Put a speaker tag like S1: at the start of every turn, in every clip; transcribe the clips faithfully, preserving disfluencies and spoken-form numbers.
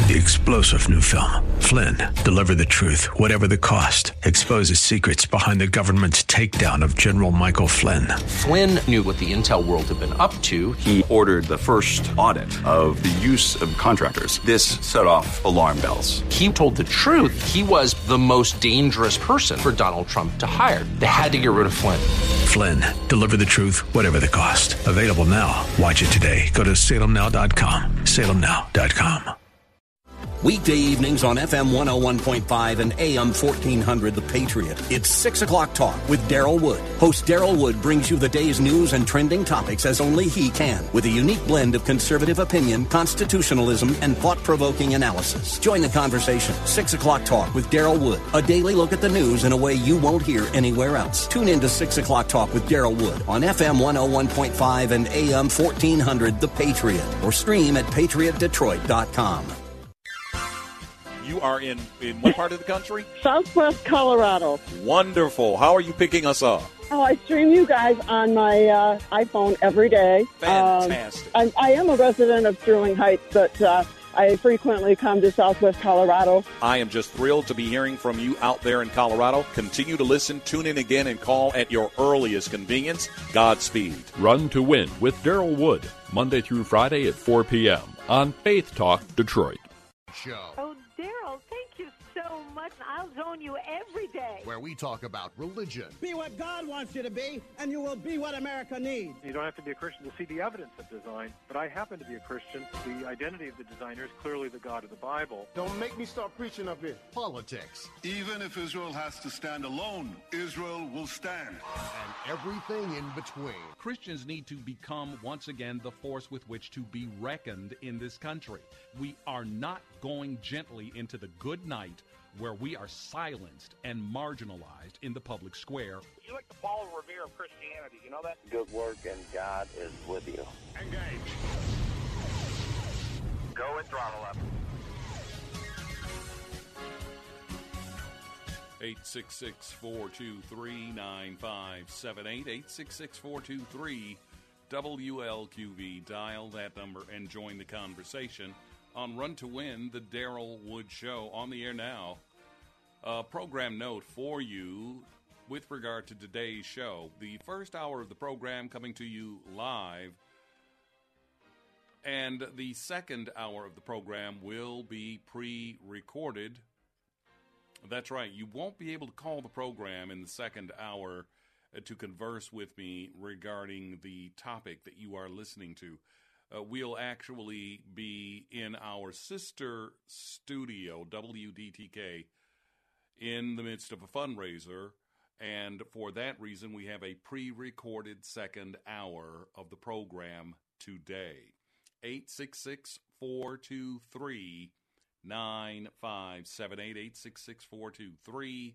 S1: The explosive new film, Flynn, deliver the truth, whatever the cost, exposes secrets behind the government's takedown of General Michael Flynn.
S2: Flynn knew what the intel world had been up to.
S3: He ordered the first audit of the use of contractors. This set off alarm bells.
S2: He told the truth. He was the most dangerous person for Donald Trump to hire. They had to get rid of Flynn.
S1: Flynn, deliver the truth, whatever the cost. Available now. Watch it today. Go to salem now dot com. salem now dot com.
S4: Weekday evenings on F M one oh one point five and A M fourteen hundred The Patriot. It's six o'clock Talk with Daryl Wood. Host Daryl Wood brings you the day's news and trending topics as only he can, with a unique blend of conservative opinion, constitutionalism, and thought-provoking analysis. Join the conversation. six o'clock Talk with Daryl Wood. A daily look at the news in a way you won't hear anywhere else. Tune in to six o'clock Talk with Daryl Wood on F M one oh one point five and A M fourteen hundred The Patriot, or stream at patriot detroit dot com.
S5: You are in, in what part of the country?
S6: Southwest Colorado.
S5: Wonderful. How are you picking us up?
S6: Oh, I stream you guys on my uh, iPhone every day.
S5: Fantastic.
S6: Um, I, I am a resident of Sterling Heights, but uh, I frequently come to Southwest Colorado.
S5: I am just thrilled to be hearing from you out there in Colorado. Continue to listen, tune in again, and call at your earliest convenience. Godspeed.
S7: Run to Win with Daryl Wood, Monday through Friday at four p.m. on Faith Talk Detroit.
S8: Show.
S9: Oh, Daryl, thank you so much. I'll zone you every day.
S8: Where we talk about religion.
S10: Be what God wants you to be, and you will be what America needs.
S11: You don't have to be a Christian to see the evidence of design, but I happen to be a Christian. The identity of the designer is clearly the God of the Bible.
S8: Don't make me start preaching up here. Politics.
S12: Even if Israel has to stand alone, Israel will stand.
S8: And everything in between.
S13: Christians need to become, once again, the force with which to be reckoned in this country. We are not going gently into the good night where we are silenced and marginalized in the public square.
S14: You like the Paul Revere of Christianity, you know that?
S15: Good work, and God is with you.
S14: Engage. Go and throttle up.
S7: eight six six, four two three, nine five seven eight, eight six six, four two three, W L Q V. Dial that number and join the conversation on Run to Win, the Daryl Wood Show. On the air now. A program note for you with regard to today's show. The first hour of the program coming to you live, and the second hour of the program will be pre-recorded. That's right. You won't be able to call the program in the second hour uh, to converse with me regarding the topic that you are listening to. Uh, we'll actually be in our sister studio, W D T K, in the midst of a fundraiser, and for that reason, we have a pre-recorded second hour of the program today. eight six six, four two three, nine five seven eight, eight six six, four two three,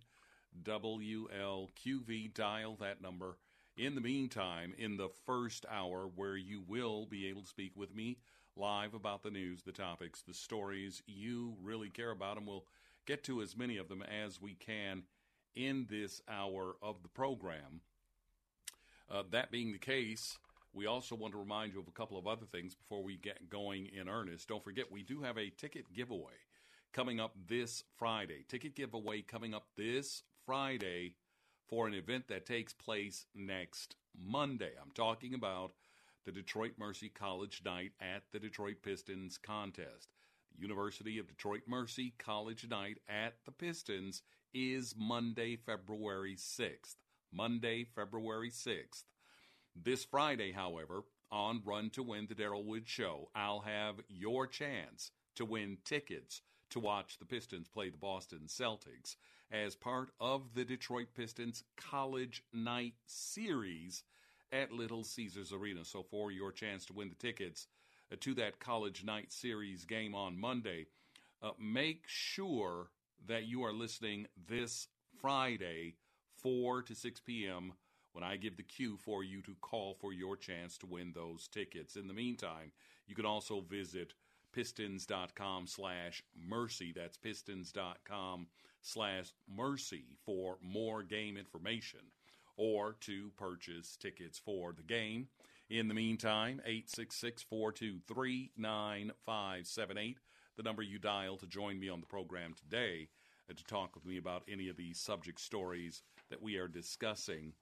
S7: W L Q V. Dial that number. In the meantime, in the first hour, where you will be able to speak with me live about the news, the topics, the stories you really care about, and we'll get to as many of them as we can in this hour of the program. Uh, that being the case, we also want to remind you of a couple of other things before we get going in earnest. Don't forget, we do have a ticket giveaway coming up this Friday. Ticket giveaway coming up this Friday for an event that takes place next Monday. I'm talking about the Detroit Mercy College Night at the Detroit Pistons contest. The University of Detroit Mercy College Night at the Pistons is Monday, February sixth. Monday, February sixth. This Friday, however, on Run to Win, the Daryl Wood Show, I'll have your chance to win tickets to watch the Pistons play the Boston Celtics as part of the Detroit Pistons College Night Series at Little Caesars Arena. So for your chance to win the tickets uh, to that College Night Series game on Monday, uh, make sure that you are listening this Friday, four to six p.m., when I give the cue for you to call for your chance to win those tickets. In the meantime, you can also visit pistons.com slash mercy. That's pistons.com slash mercy for more game information or to purchase tickets for the game. In the meantime, eight six six, four two three, nine five seven eight, the number you dial to join me on the program today and to talk with me about any of these subject stories that we are discussing.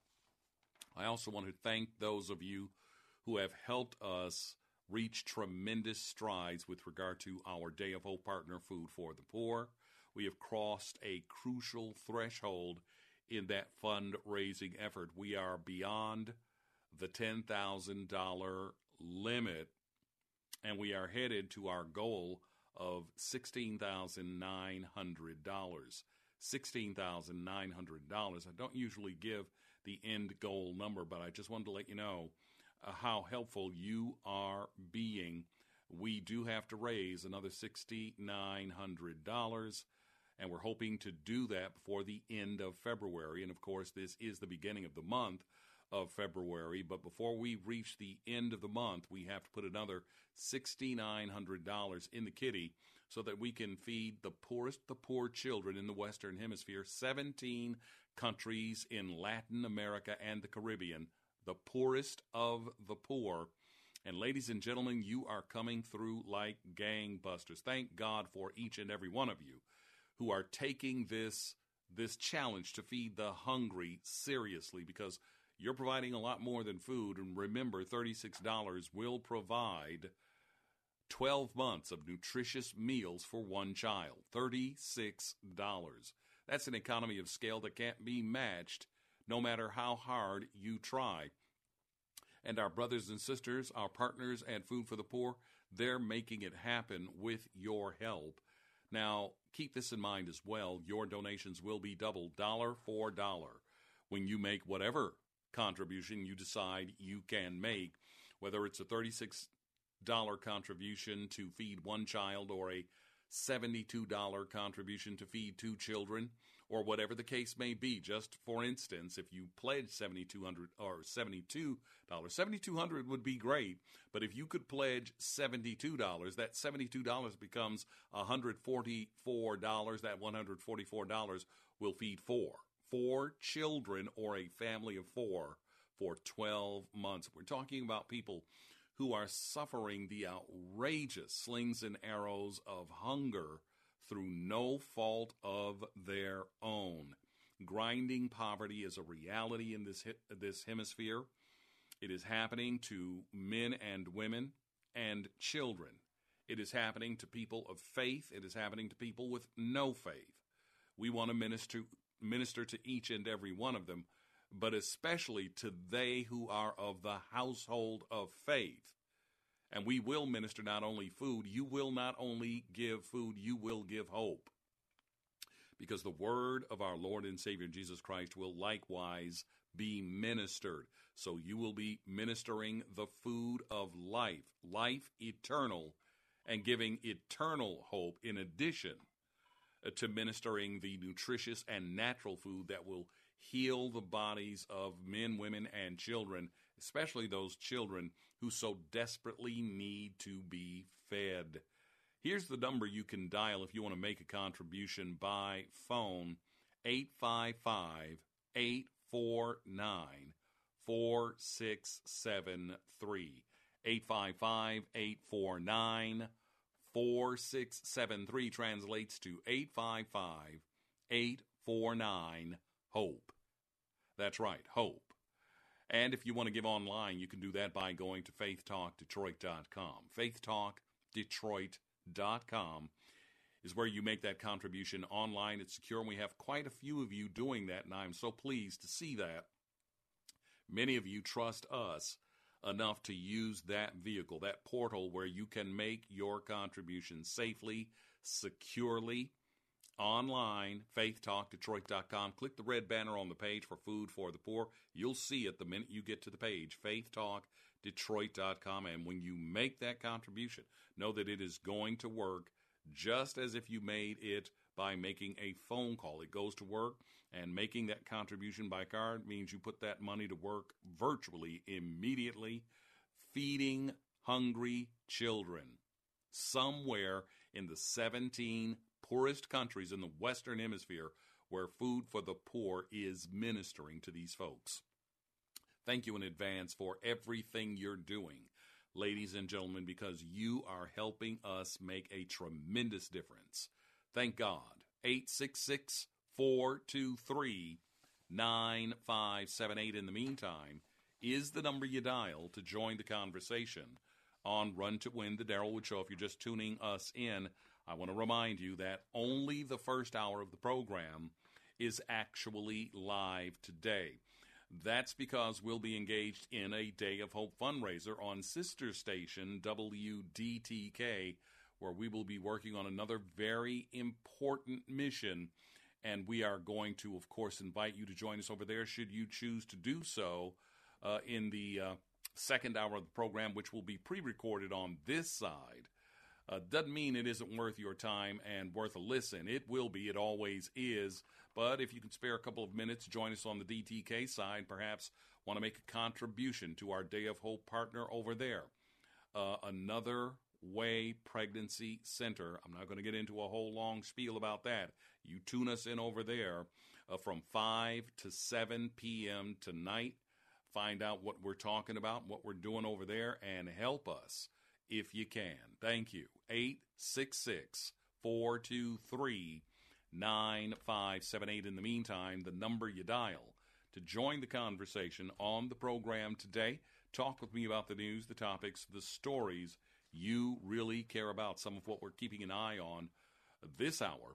S7: I also want to thank those of you who have helped us reach tremendous strides with regard to our Day of Hope partner, Food for the Poor. We have crossed a crucial threshold in that fundraising effort. We are beyond the ten thousand dollars limit, and we are headed to our goal of sixteen thousand nine hundred dollars. sixteen thousand nine hundred dollars. I don't usually give the end goal number, but I just wanted to let you know uh, how helpful you are being. We do have to raise another six thousand nine hundred dollars, and we're hoping to do that before the end of February. And, of course, this is the beginning of the month of February, but before we reach the end of the month, we have to put another six thousand nine hundred dollars in the kitty so that we can feed the poorest, the poor children in the Western Hemisphere, seventeen countries in Latin America and the Caribbean, the poorest of the poor. And ladies and gentlemen, you are coming through like gangbusters. Thank God for each and every one of you who are taking this, this challenge to feed the hungry seriously, because you're providing a lot more than food. And remember, thirty-six dollars will provide twelve months of nutritious meals for one child. thirty-six dollars. That's an economy of scale that can't be matched no matter how hard you try. And our brothers and sisters, our partners at Food for the Poor, they're making it happen with your help. Now, keep this in mind as well. Your donations will be doubled, dollar for dollar, when you make whatever contribution you decide you can make, whether it's a thirty-six dollars contribution to feed one child or a seventy-two dollars contribution to feed two children, or whatever the case may be. Just for instance, if you pledge seventy-two hundred dollars or seventy-two dollars, seventy-two hundred dollars would be great, but if you could pledge seventy-two dollars, that seventy-two dollars becomes one hundred forty-four dollars. That one hundred forty-four dollars will feed four. Four children or a family of four for twelve months. We're talking about people who are suffering the outrageous slings and arrows of hunger through no fault of their own. Grinding poverty is a reality in this this hemisphere. It is happening to men and women and children. It is happening to people of faith. It is happening to people with no faith. We want to minister, minister to each and every one of them, but especially to they who are of the household of faith. And we will minister not only food, you will not only give food, you will give hope. Because the word of our Lord and Savior Jesus Christ will likewise be ministered. So you will be ministering the food of life, life eternal, and giving eternal hope in addition to ministering the nutritious and natural food that will heal the bodies of men, women, and children, especially those children who so desperately need to be fed. Here's the number you can dial if you want to make a contribution by phone, eight five five, eight four nine, four six seven three. eight five five, eight four nine, four six seven three translates to eight five five, eight four nine, HOPE. That's right, HOPE. And if you want to give online, you can do that by going to faith talk detroit dot com. faith talk detroit dot com is where you make that contribution online. It's secure, and we have quite a few of you doing that, and I'm so pleased to see that. Many of you trust us enough to use that vehicle, that portal where you can make your contribution safely, securely, online, faith talk detroit dot com. Click the red banner on the page for Food for the Poor. You'll see it the minute you get to the page, faith talk detroit dot com. And when you make that contribution, know that it is going to work just as if you made it by making a phone call. It goes to work, and making that contribution by card means you put that money to work virtually immediately, feeding hungry children somewhere in the seventeen poorest countries in the Western Hemisphere where Food for the Poor is ministering to these folks. Thank you in advance for everything you're doing. ladies and gentlemen, because you are helping us make a tremendous difference. Thank God. eight six six, four two three, nine five seven eight in the meantime is the number you dial to join the conversation on Run to Win, the Daryl Wood Show. If you're just tuning us in, I want to remind you that only the first hour of the program is actually live today. That's because we'll be engaged in a Day of Hope fundraiser on sister station W D T K, where we will be working on another very important mission. And we are going to, of course, invite you to join us over there should you choose to do so uh, in the uh, second hour of the program, which will be pre-recorded on this side. Uh, doesn't mean it isn't worth your time and worth a listen. It will be. It always is. But if you can spare a couple of minutes, join us on the D T K side, perhaps want to make a contribution to our Day of Hope partner over there. Uh, Another Way Pregnancy Center. I'm not going to get into a whole long spiel about that. You tune us in over there uh, from five to seven p.m. tonight. Find out what we're talking about, what we're doing over there, and help us if you can. Thank you. eight six six, four two three, nine five seven eight. In the meantime, the number you dial to join the conversation on the program today. Talk with me about the news, the topics, the stories you really care about. Some of what we're keeping an eye on this hour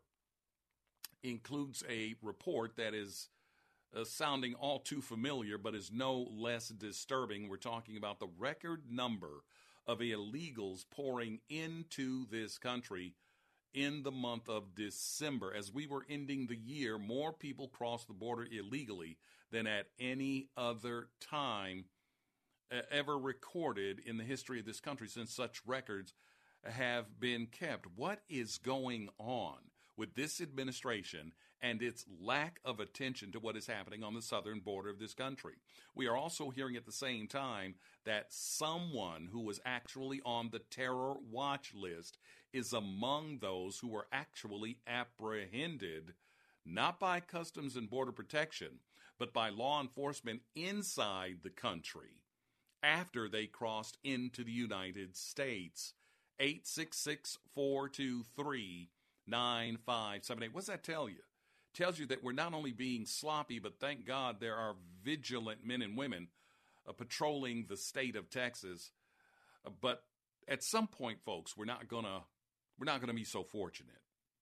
S7: includes a report that is uh, sounding all too familiar, but is no less disturbing. We're talking about the record number of illegals pouring into this country in the month of December. As we were ending the year, more people crossed the border illegally than at any other time uh, ever recorded in the history of this country since such records have been kept. What is going on with this administration and its lack of attention to what is happening on the southern border of this country? We are also hearing at the same time that someone who was actually on the terror watch list is among those who were actually apprehended, not by Customs and Border Protection, but by law enforcement inside the country after they crossed into the United States. eight six six, four two three, nine five seven eight. What's that tell you? It tells you that we're not only being sloppy, but thank God there are vigilant men and women uh, patrolling the state of Texas. Uh, but at some point, folks, we're not gonna we're not gonna be so fortunate.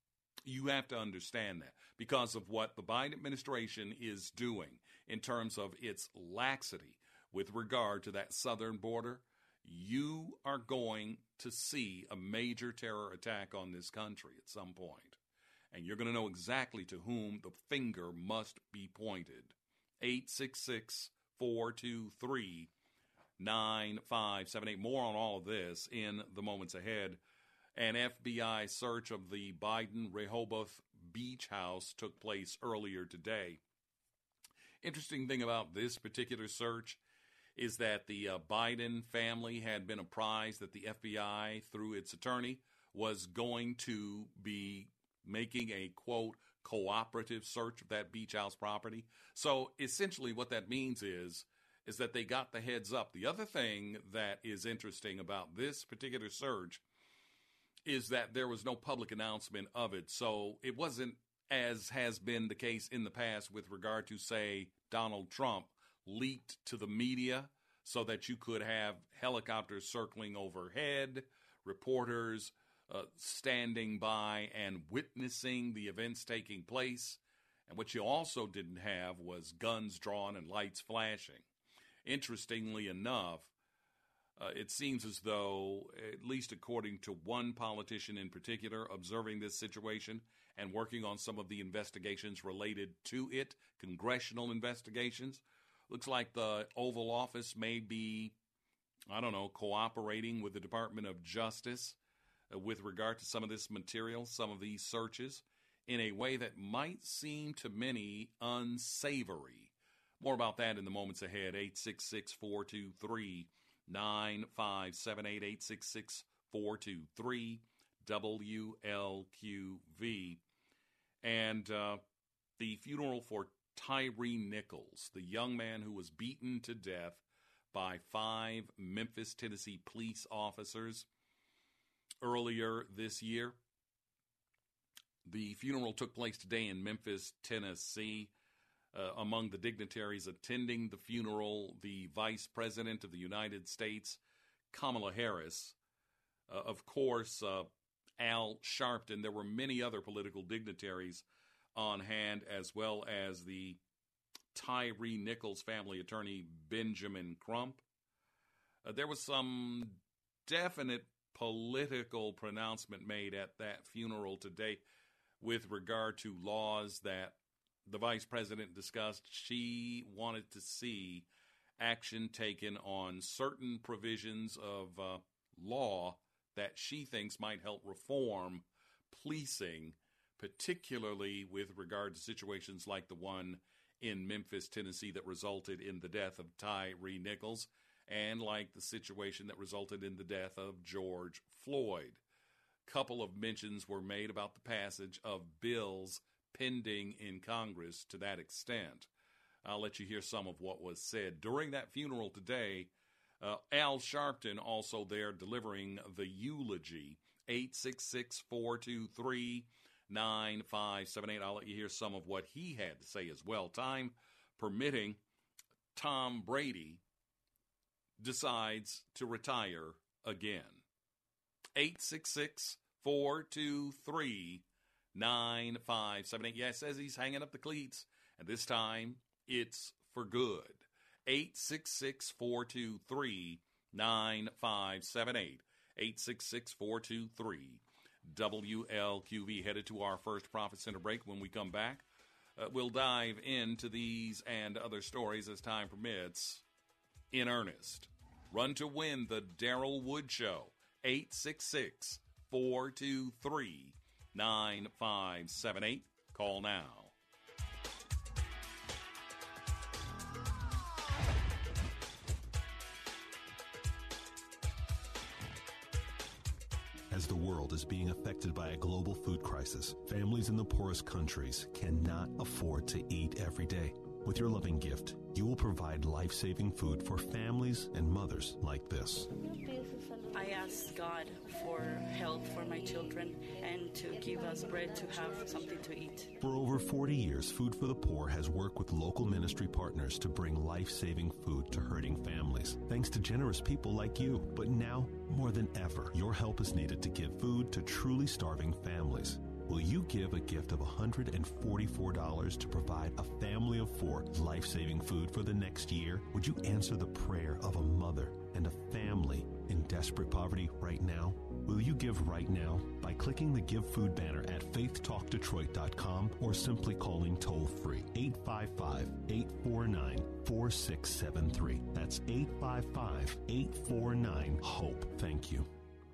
S7: You have to understand that because of what the Biden administration is doing in terms of its laxity with regard to that southern border. You are going to see a major terror attack on this country at some point. And you're going to know exactly to whom the finger must be pointed. eight six six, four two three, nine five seven eight. More on all of this in the moments ahead. An F B I search of the Biden Rehoboth Beach House took place earlier today. Interesting thing about this particular search is that the uh, Biden family had been apprised that the F B I, through its attorney, was going to be making a, quote, cooperative search of that beach house property. So essentially what that means is, is that they got the heads up. The other thing that is interesting about this particular search is that there was no public announcement of it. So it wasn't, as has been the case in the past with regard to, say, Donald Trump, leaked to the media so that you could have helicopters circling overhead, reporters uh, standing by and witnessing the events taking place. And what you also didn't have was guns drawn and lights flashing. Interestingly enough, uh, it seems as though, at least according to one politician in particular, observing this situation and working on some of the investigations related to it, congressional investigations, looks like the Oval Office may be, I don't know, cooperating with the Department of Justice uh, with regard to some of this material, some of these searches, in a way that might seem to many unsavory. More about that in the moments ahead. eight six six, four two three, nine five seven eight, eight six six, four two three, W L Q V. And uh, the funeral for Tyree Nichols, the young man who was beaten to death by five Memphis, Tennessee police officers earlier this year. The funeral took place today in Memphis, Tennessee. Uh, among the dignitaries attending the funeral, the Vice President of the United States, Kamala Harris, uh, of course, uh, Al Sharpton. There were many other political dignitaries on hand, as well as the Tyree Nichols family attorney, Benjamin Crump. Uh, there was some definite political pronouncement made at that funeral today with regard to laws that the vice president discussed. She wanted to see action taken on certain provisions of uh, law that she thinks might help reform policing, particularly with regard to situations like the one in Memphis, Tennessee, that resulted in the death of Tyree Nichols, and like the situation that resulted in the death of George Floyd. Couple of mentions were made about the passage of bills pending in Congress to that extent. I'll let you hear some of what was said during that funeral today. Uh, Al Sharpton also there delivering the eulogy. eight six six, four two three, nine five seven eight. I'll let you hear some of what he had to say as well. Time permitting, Tom Brady decides to retire again. eight six six, four two three, nine five seven eight. Yeah, it says he's hanging up the cleats, and this time it's for good. eight six six, four two three, nine five seven eight. eight six six, four two three, W L Q V. Headed to our first Profit Center break. When we come back, uh, we'll dive into these and other stories as time permits in earnest. Run to win the Daryl Wood Show. eight six six, four two three, nine five seven eight. Call now.
S16: As the world is being affected by a global food crisis, families in the poorest countries cannot afford to eat every day. With your loving gift, you will provide life-saving food for families and mothers like this.
S17: I ask God for health for my children and to give us bread to have something to eat.
S16: For over forty years, Food for the Poor has worked with local ministry partners to bring life-saving food to hurting families. Thanks to generous people like you. But now, more than ever, your help is needed to give food to truly starving families. Will you give a gift of one hundred forty-four dollars to provide a family of four life-saving food for the next year? Would you answer the prayer of a mother and a family in desperate poverty right now? Will you give right now by clicking the Give Food banner at faith talk detroit dot com or simply calling toll-free eight five five, eight four nine, four six seven three. That's eight five five, eight four nine, HOPE. Thank you.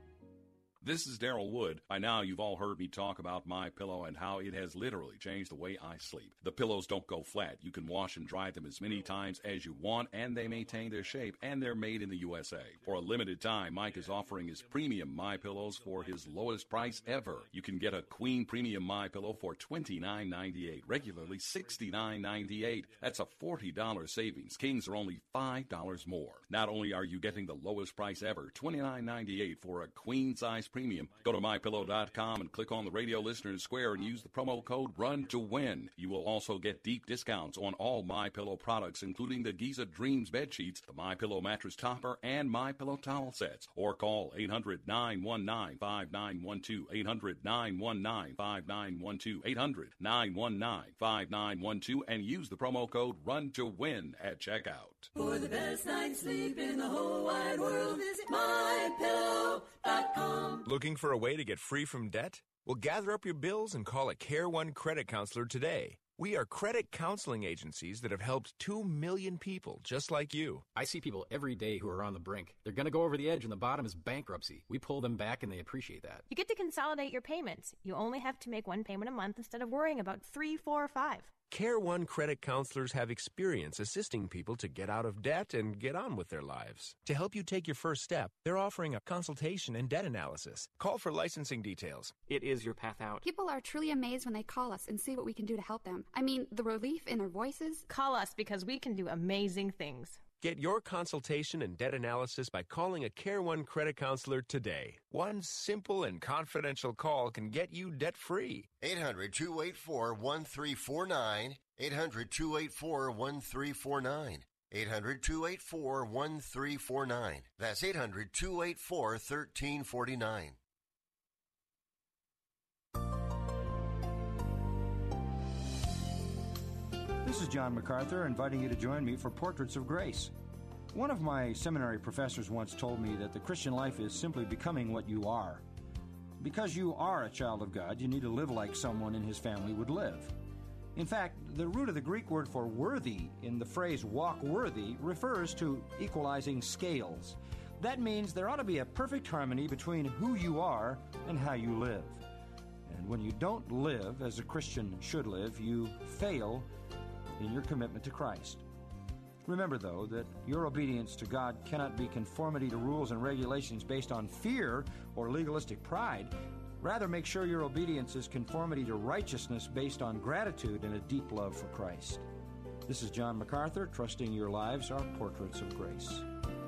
S7: This is Daryl Wood. By now, you've all heard me talk about MyPillow and how it has literally changed the way I sleep. The pillows don't go flat. You can wash and dry them as many times as you want, and they maintain their shape, and they're made in the U S A. For a limited time, Mike is offering his premium MyPillows for his lowest price ever. You can get a Queen Premium MyPillow for twenty-nine ninety-eight, regularly sixty-nine ninety-eight. That's a forty dollars savings. Kings are only five dollars more. Not only are you getting the lowest price ever, twenty-nine ninety-eight for a queen-size premium. Go to my pillow dot com and click on the radio listener square and use the promo code RUN to win. You will also get deep discounts on all MyPillow products, including the Giza Dreams bed sheets, the MyPillow mattress topper, and MyPillow towel sets. Or call eight hundred, nine one nine, five nine one two, eight hundred, nine one nine, five nine one two, eight hundred, nine one nine, five nine one two, and use the promo code RUN to win at checkout.
S18: For the best night's sleep in the whole wide world, visit my pillow dot com.
S19: Looking for a way to get free from debt? Well, gather up your bills and call a Care One credit counselor today. We are credit counseling agencies that have helped two million people just like you.
S20: I see people every day who are on the brink. They're going to go over the edge and the bottom is bankruptcy. We pull them back and they appreciate that.
S21: You get to consolidate your payments. You only have to make one payment a month instead of worrying about three, four, or five.
S19: Care One credit counselors have experience assisting people to get out of debt and get on with their lives. To help you take your first step, they're offering a consultation and debt analysis. Call for licensing details.
S20: It is your path out.
S22: People are truly amazed when they call us and see what we can do to help them. I mean, the relief in their voices.
S21: Call us because we can do amazing things.
S19: Get your consultation and debt analysis by calling a Care One credit counselor today. One simple and confidential call can get you debt-free.
S2: eight hundred, two eight four, one three four nine. eight hundred, two eight four, one three four nine. eight hundred, two eight four, one three four nine. That's eight hundred, two eight four, one three four nine.
S3: This is John MacArthur inviting you to join me for Portraits of Grace. One of my seminary professors once told me that the Christian life is simply becoming what you are. Because you are a child of God, you need to live like someone in his family would live. In fact, the root of the Greek word for worthy in the phrase walk worthy refers to equalizing scales. That means there ought to be a perfect harmony between who you are and how you live. And when you don't live as a Christian should live, you fail in your commitment to Christ. Remember, though, that your obedience to God cannot be conformity to rules and regulations based on fear or legalistic pride. Rather, make sure your obedience is conformity to righteousness based on gratitude and a deep love for Christ. This is John MacArthur, trusting your lives are portraits of grace.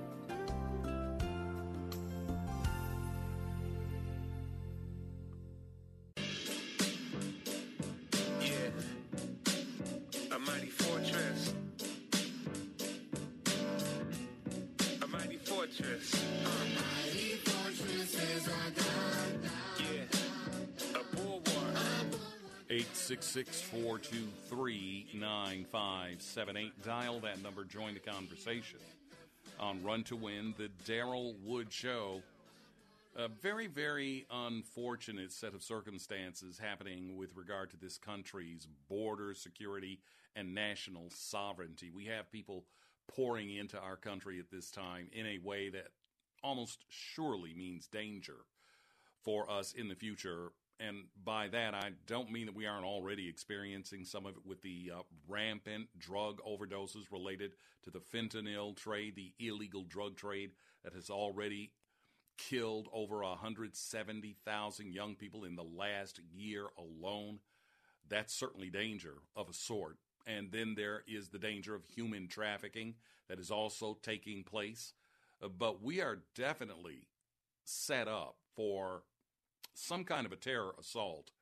S7: eight six six, four two three, nine five seven eight. Dial that number. Join the conversation on Run to Win, the Daryl Wood Show. A very, very unfortunate set of circumstances happening with regard to this country's border security and national sovereignty. We have people pouring into our country at this time in a way that almost surely means danger for us in the future. And by that, I don't mean that we aren't already experiencing some of it with the uh, rampant drug overdoses related to the fentanyl trade, the illegal drug trade that has already killed over one hundred seventy thousand young people in the last year alone. That's certainly danger of a sort. And then there is the danger of human trafficking that is also taking place. Uh, but we are definitely set up for some kind of a terror assault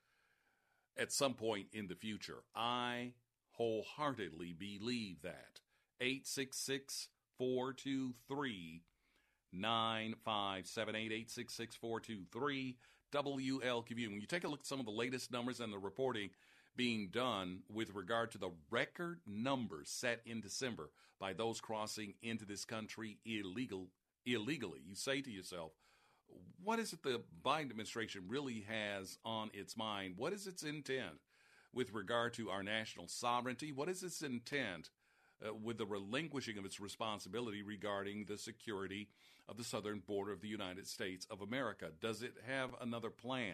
S7: at some point in the future. I wholeheartedly believe that. eight six six, four two three, nine five seven eight, eight six six, four two three, W L Q V. When you take a look at some of the latest numbers and the reporting being done with regard to the record numbers set in December by those crossing into this country illegal, illegally, you say to yourself, what is it the Biden administration really has on its mind? What is its intent with regard to our national sovereignty? What is its intent uh, with the relinquishing of its responsibility regarding the security of the southern border of the United States of America? Does it have another plan?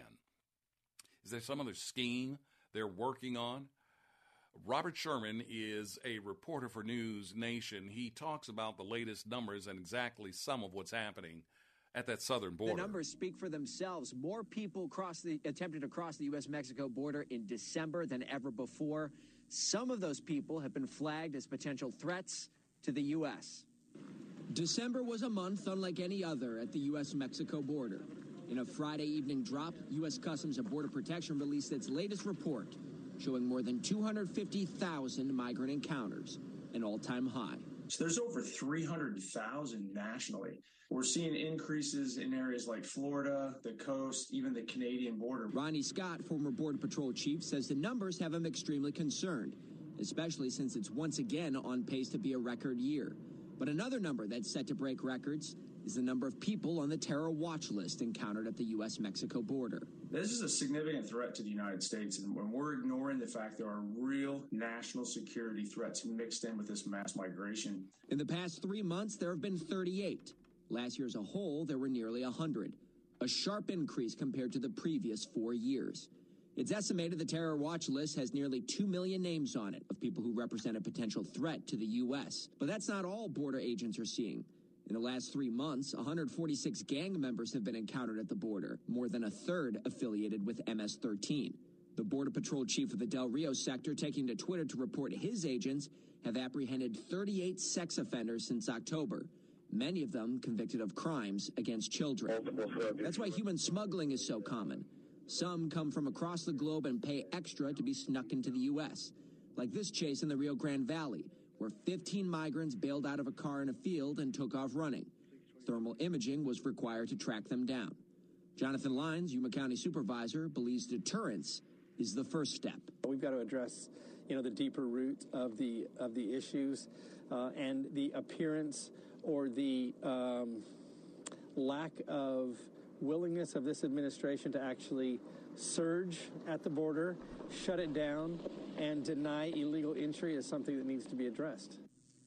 S7: Is there some other scheme they're working on? Robert Sherman is a reporter for News Nation. He talks about the latest numbers and exactly some of what's happening at that southern border.
S23: The numbers speak for themselves. More people crossed the, attempted to cross the U S Mexico border in December than ever before. Some of those people have been flagged as potential threats to the U S.
S24: December was a month unlike any other at the U S Mexico border. In a Friday evening drop, U S Customs and Border Protection released its latest report, showing more than two hundred fifty thousand migrant encounters, an all-time high.
S25: So there's over three hundred thousand nationally. We're seeing increases in areas like Florida, the coast, even the Canadian border.
S24: Ronnie Scott, former Border Patrol chief, says the numbers have him extremely concerned, especially since it's once again on pace to be a record year. But another number that's set to break records is the number of people on the terror watch list encountered at the U S Mexico border.
S25: This is a significant threat to the United States, and when we're ignoring the fact there are real national security threats mixed in with this mass migration.
S24: In the past three months, there have been thirty-eight. Last year as a whole, there were nearly one hundred, a sharp increase compared to the previous four years. It's estimated the terror watch list has nearly two million names on it of people who represent a potential threat to the U S. But that's not all border agents are seeing. In the last three months, one hundred forty-six gang members have been encountered at the border, more than a third affiliated with M S thirteen. The Border Patrol chief of the Del Rio sector taking to Twitter to report his agents have apprehended thirty-eight sex offenders since October, many of them convicted of crimes against children. That's why human smuggling is so common. Some come from across the globe and pay extra to be snuck into the U S, like this chase in the Rio Grande Valley, where fifteen migrants bailed out of a car in a field and took off running. Thermal imaging was required to track them down. Jonathan Lyons, Yuma County Supervisor, believes deterrence is the first step.
S1: We've got to address, you know, the deeper root of the of the issues uh, and the appearance or the um, lack of willingness of this administration to actually surge at the border, shut it down, and deny illegal entry is something that needs to be addressed.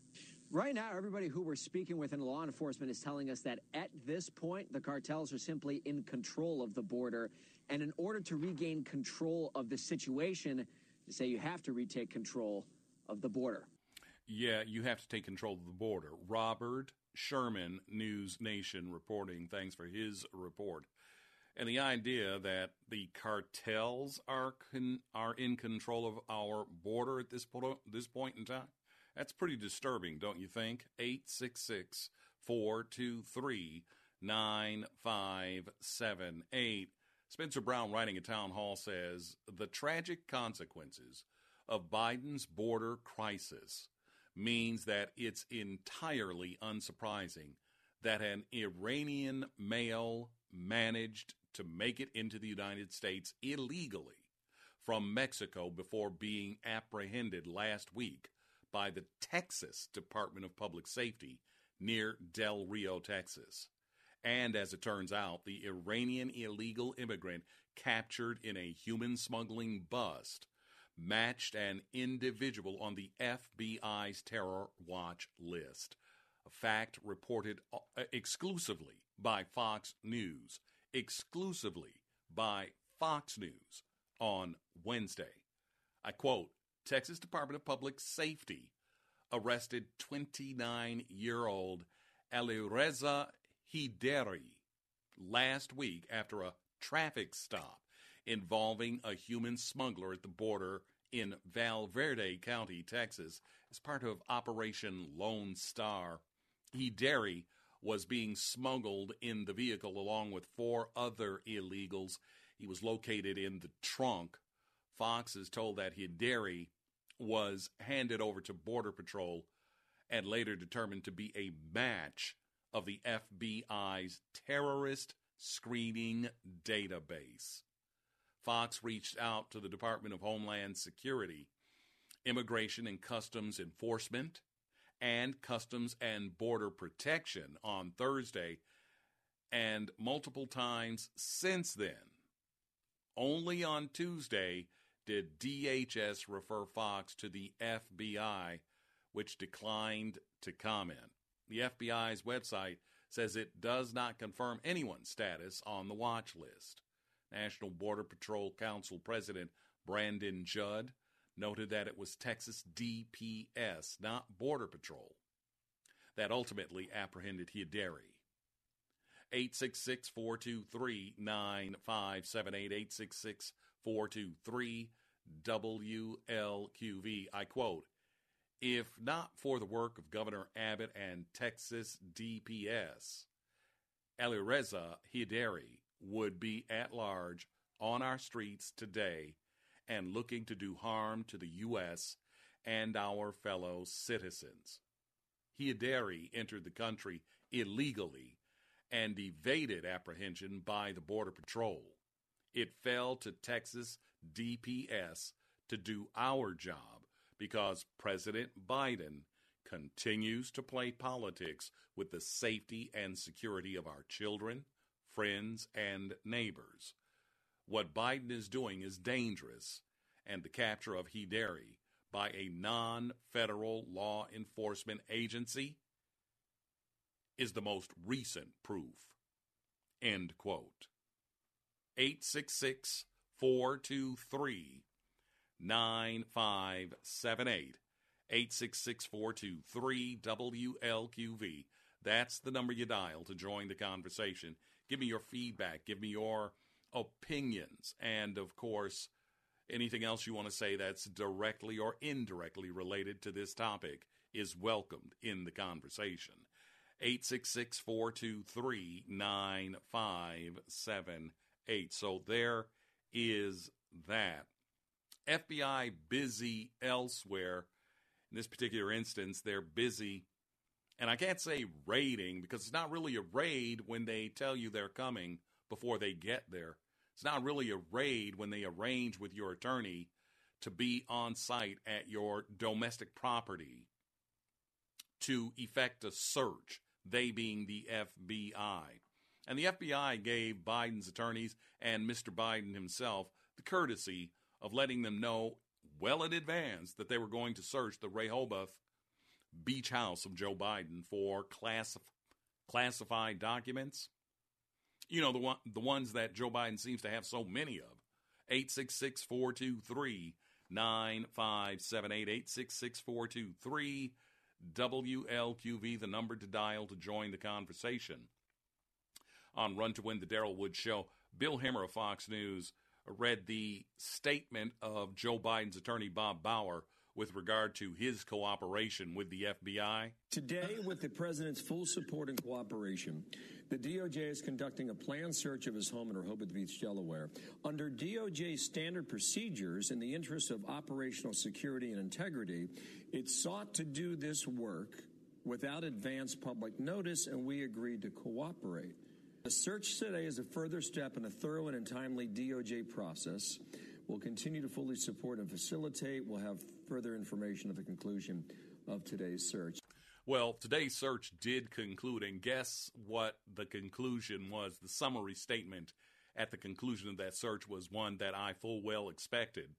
S24: Right now, everybody who we're speaking with in law enforcement is telling us that at this point, the cartels are simply in control of the border. And in order to regain control of the situation, they say you have to retake control of the border.
S7: Yeah, you have to take control of the border. Robert Sherman, News Nation, reporting. Thanks for his report. And the idea that the cartels are con- are in control of our border at this, po- this point in time, that's pretty disturbing, don't you think? eight six six, four two three, nine five seven eight. Spencer Brown, writing at Town Hall, says, the tragic consequences of Biden's border crisis means that it's entirely unsurprising that an Iranian male managed to make it into the United States illegally from Mexico before being apprehended last week by the Texas Department of Public Safety near Del Rio, Texas. And as it turns out, the Iranian illegal immigrant captured in a human smuggling bust matched an individual on the F B I's terror watch list, a fact reported exclusively by Fox News, exclusively by Fox News on Wednesday. I quote, Texas Department of Public Safety arrested twenty-nine-year-old Alireza Hideri last week after a traffic stop involving a human smuggler at the border in Valverde County, Texas, as part of Operation Lone Star. Hideri was being smuggled in the vehicle along with four other illegals. He was located in the trunk. Fox is told that Hideri was handed over to Border Patrol and later determined to be a match of the F B I's terrorist screening database. Fox reached out to the Department of Homeland Security, Immigration and Customs Enforcement, and Customs and Border Protection on Thursday, and multiple times since then. Only on Tuesday did D H S refer Fox to the F B I, which declined to comment. The F B I's website says it does not confirm anyone's status on the watch list. National Border Patrol Council President Brandon Judd noted that it was Texas D P S, not Border Patrol, that ultimately apprehended Hideri. eight six six, four two three, nine five seven eight, eight six six, four two three, W L Q V. I quote, if not for the work of Governor Abbott and Texas D P S, Alireza Hideri would be at large on our streets today and looking to do harm to the U S and our fellow citizens. Hideri entered the country illegally and evaded apprehension by the Border Patrol. It fell to Texas D P S to do our job because President Biden continues to play politics with the safety and security of our children, friends, and neighbors. What Biden is doing is dangerous, and the capture of Hideri by a non-federal law enforcement agency is the most recent proof. End quote. eight six six, four two three, nine five seven eight. eight six six, four two three, W L Q V. That's the number you dial to join the conversation. Give me your feedback. Give me your opinions. And, of course, Anything else you want to say that's directly or indirectly related to this topic is welcomed in the conversation. eight six six, four two three, nine five seven eight. So there is that. F B I busy elsewhere. In this particular instance, they're busy, and I can't say raiding because it's not really a raid when they tell you they're coming before they get there. It's not really a raid when they arrange with your attorney to be on site at your domestic property to effect a search, they being the F B I. And the F B I gave Biden's attorneys and Mister Biden himself the courtesy of letting them know well in advance that they were going to search the Rehoboth beach house of Joe Biden for classif- classified documents. You know, the one, the ones that Joe Biden seems to have so many of. eight six six, four two three, nine five seven eight, eight six six, four two three, W L Q V, the number to dial to join the conversation. On Run to Win, the Daryl Wood Show, Bill Hemmer of Fox News read the statement of Joe Biden's attorney, Bob Bauer, with regard to his cooperation with the F B I.
S4: Today, with the president's full support and cooperation, the D O J is conducting a planned search of his home in Rehoboth Beach, Delaware. Under D O J standard procedures, in the interest of operational security and integrity, it sought to do this work without advance public notice, and we agreed to cooperate. The search today is a further step in a thorough and timely D O J process. We'll continue to fully support and facilitate. We'll have further information at the conclusion of today's search.
S7: Well, today's search did conclude, and guess what the conclusion was? The summary statement at the conclusion of that search was one that I full well expected.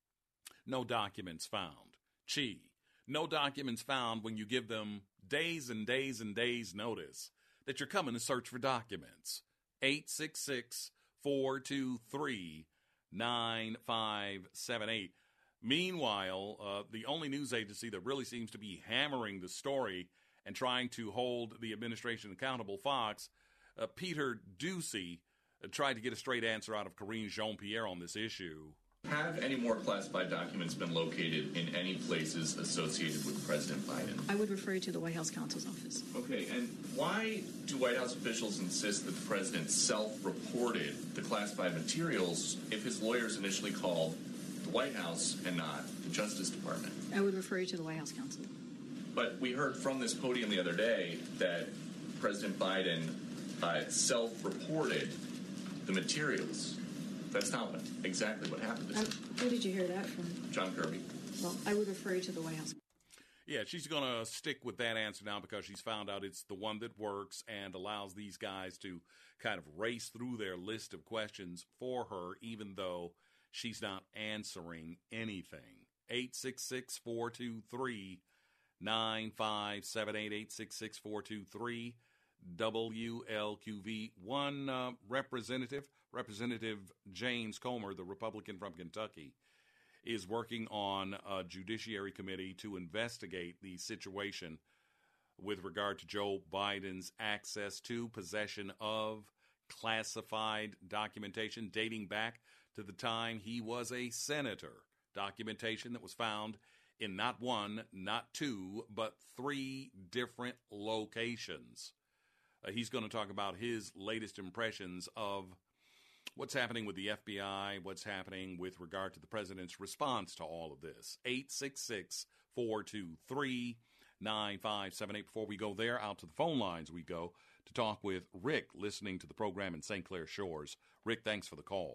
S7: No documents found. Gee, no documents found when you give them days and days and days notice that you're coming to search for documents. eight six six, four two three, nine five seven eight. Meanwhile, uh, the only news agency that really seems to be hammering the story and trying to hold the administration accountable, Fox, uh, Peter Doocy, uh, tried to get a straight answer out of Karine Jean-Pierre on this issue.
S5: Have any more classified documents been located in any places associated with President Biden?
S6: I would refer you to the White House counsel's office.
S5: Okay, and why do White House officials insist that the president self-reported the classified materials if his lawyers initially called the White House and not the Justice Department?
S6: I would refer you to the White House counsel.
S5: But we heard from this podium the other day that President Biden uh, self-reported the materials. That's not what, exactly what happened.
S6: Um, who did you hear that from?
S5: John Kirby.
S6: Well, I would refer you to the White House.
S7: Yeah, she's going to stick with that answer now because she's found out it's the one that works and allows these guys to kind of race through their list of questions for her, even though she's not answering anything. eight six six, four two three, nine five seven eight, eight six six, four two three, W L Q V. One uh, representative, Representative James Comer, the Republican from Kentucky, is working on a judiciary committee to investigate the situation with regard to Joe Biden's access to, possession of classified documentation dating back to the time he was a senator. Documentation that was found in not one, not two, but three different locations. Uh, he's going to talk about his latest impressions of what's happening with the F B I, what's happening with regard to the president's response to all of this. eight six six, four two three, nine five seven eight. Before we go there, out to the phone lines we go to talk with Rick, listening to the program in Saint Clair Shores. Rick, thanks for the call.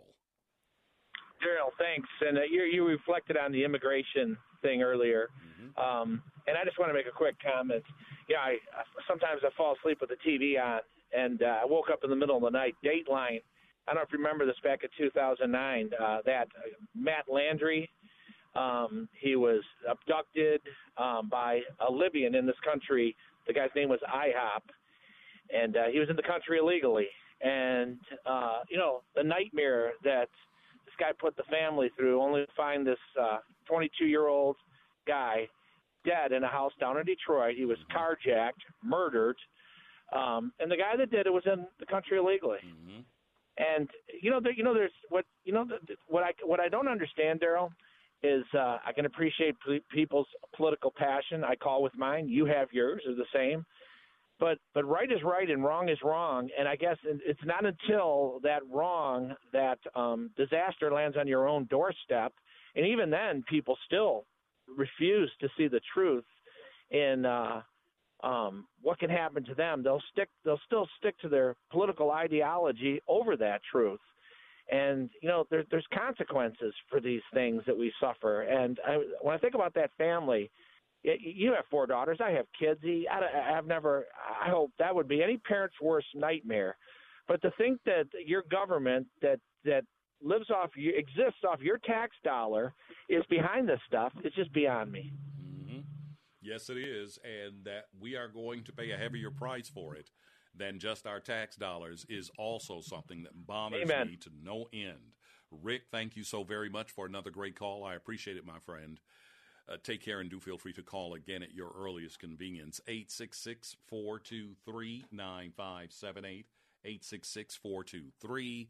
S14: Daryl, thanks. And uh, you, you reflected on the immigration thing earlier. Mm-hmm. Um, and I just want to make a quick comment. Yeah, I, sometimes I fall asleep with the T V on, and uh, I woke up in the middle of the night. Dateline, I don't know if you remember this back in two thousand nine, uh, that uh, Matt Landry, um, he was abducted um, by a Libyan in this country. The guy's name was I HOP, and uh, he was in the country illegally. And, uh, you know, the nightmare that this guy put the family through, only to find this uh, twenty-two-year-old guy dead in a house down in Detroit. He was carjacked, murdered, um, and the guy that did it was in the country illegally.
S7: Mm-hmm.
S14: And you know, there, you know, there's what you know what I what I don't understand, Daryl, is uh, I can appreciate p- people's political passion. I call with mine. You have yours, is the same. But but right is right and wrong is wrong. And I guess it's not until that wrong, that um, disaster lands on your own doorstep, and even then, people still refuse to see the truth in uh, um, what can happen to them. They'll stick. They'll still stick to their political ideology over that truth. And you know, there, there's consequences for these things that we suffer. And I, when I think about that family. You have four daughters. I have kids. I, I've never. I hope that would be any parent's worst nightmare. But to think that your government that that lives off, exists off your tax dollar, is behind this stuff, it's just beyond me.
S7: Mm-hmm. Yes, it is, and that we are going to pay a heavier price for it than just our tax dollars is also something that bothers
S14: Amen.
S7: me to no end. Rick, thank you so very much for another great call. I appreciate it, my friend. Uh, take care and do feel free to call again at your earliest convenience. eight six six, four two three, nine five seven eight. eight six six, four two three,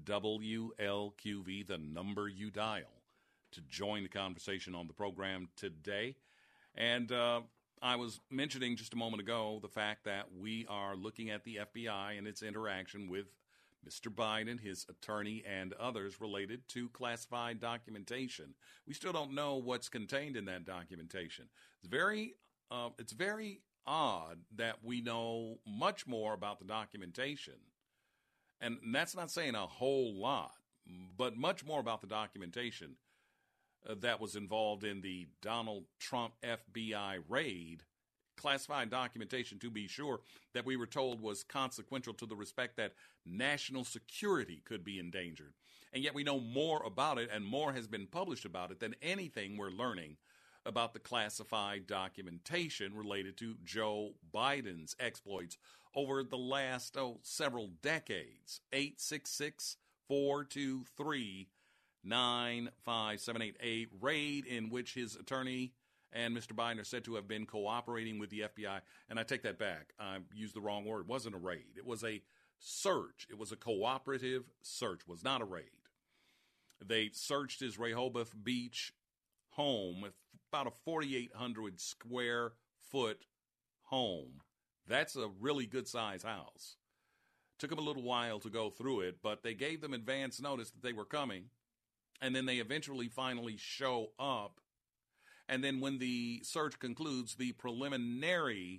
S7: W L Q V, the number you dial to join the conversation on the program today. And uh, I was mentioning just a moment ago the fact that we are looking at the F B I and its interaction with Mister Biden, his attorney, and others related to classified documentation. We still don't know what's contained in that documentation. It's very, uh, it's very odd that we know much more about the documentation, and that's not saying a whole lot, but much more about the documentation uh, that was involved in the Donald Trump F B I raid. Classified documentation, to be sure, that we were told was consequential to the respect that national security could be endangered. And yet we know more about it, and more has been published about it than anything we're learning about the classified documentation related to Joe Biden's exploits over the last oh, several decades. eight six six, four two three, nine five seven eight. A raid in which his attorney and Mister Biden are said to have been cooperating with the F B I. And I take that back. I used the wrong word. It wasn't a raid. It was a search. It was a cooperative search. It was not a raid. They searched his Rehoboth Beach home, about a forty-eight hundred square foot home. That's a really good size house. Took them a little while to go through it, but they gave them advance notice that they were coming. And then they eventually finally show up. And then when the search concludes, the preliminary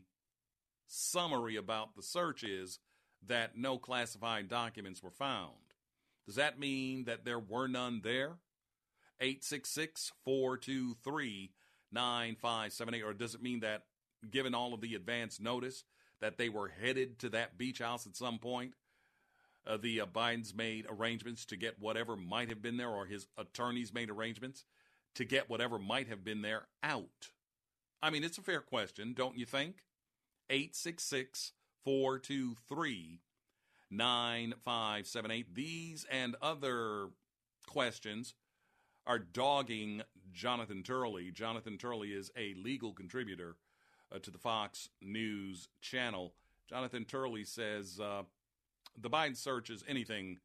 S7: summary about the search is that no classified documents were found. Does that mean that there were none there? eight six six, four two three, nine five seven eight. Or does it mean that, given all of the advance notice, that they were headed to that beach house at some point? Uh, the uh, Bidens made arrangements to get whatever might have been there, or his attorneys made arrangements to get whatever might have been there out. I mean, it's a fair question, don't you think? eight six six, four two three, nine five seven eight. These and other questions are dogging Jonathan Turley. Jonathan Turley is a legal contributor uh, to the Fox News channel. Jonathan Turley says uh, the Biden search is anything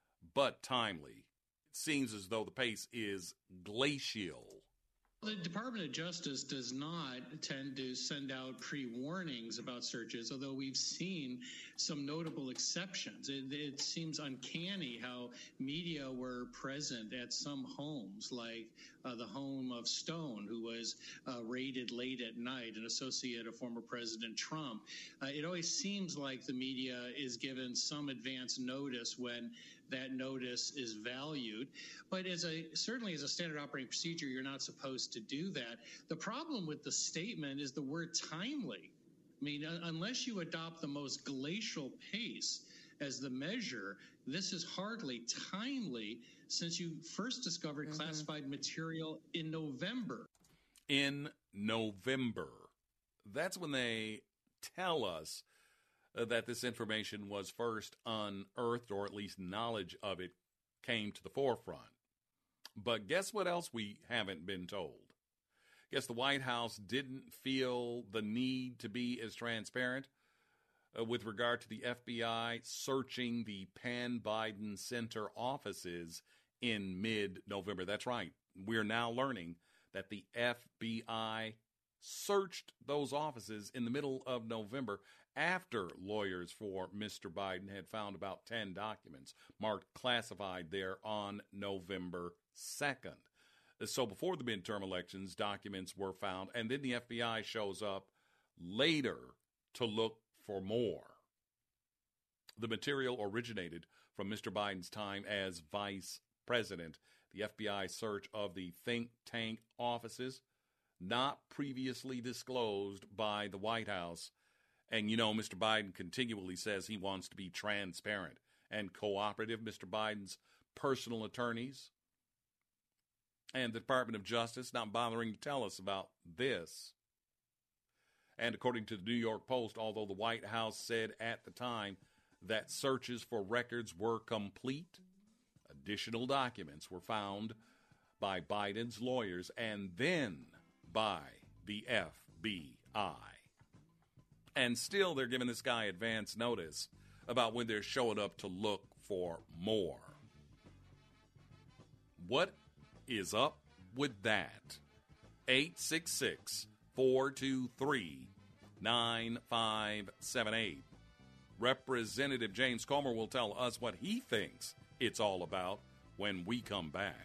S7: but timely. It seems as though the pace is glacial.
S8: The Department of Justice does not tend to send out pre-warnings about searches, although we've seen some notable exceptions. It, it seems uncanny how media were present at some homes, like uh, the home of Stone, who was uh, raided late at night, an associate of former President Trump. Uh, it always seems like the media is given some advance notice when that notice is valued. But as a certainly as a standard operating procedure, you're not supposed to do that. The problem with the statement is the word timely. I mean, uh, unless you adopt the most glacial pace as the measure, this is hardly timely since you first discovered mm-hmm. classified material in November.
S7: In November. That's when they tell us Uh, that this information was first unearthed, or at least knowledge of it came to the forefront. But guess what else we haven't been told? Guess the White House didn't feel the need to be as transparent uh, with regard to the F B I searching the Penn Biden Center offices in mid-November. That's right. We're now learning that the F B I searched those offices in the middle of November after lawyers for Mister Biden had found about ten documents marked classified there on November second. So before the midterm elections, documents were found, and then the F B I shows up later to look for more. The material originated from Mister Biden's time as vice president. The F B I search of the think tank offices, not previously disclosed by the White House. And, you know, Mister Biden continually says he wants to be transparent and cooperative. Mister Biden's personal attorneys and the Department of Justice not bothering to tell us about this. And according to the New York Post, although the White House said at the time that searches for records were complete, additional documents were found by Biden's lawyers and then by the F B I. And still they're giving this guy advance notice about when they're showing up to look for more. What is up with that? eight six six, four two three, nine five seven eight. Representative James Comer will tell us what he thinks it's all about when we come back.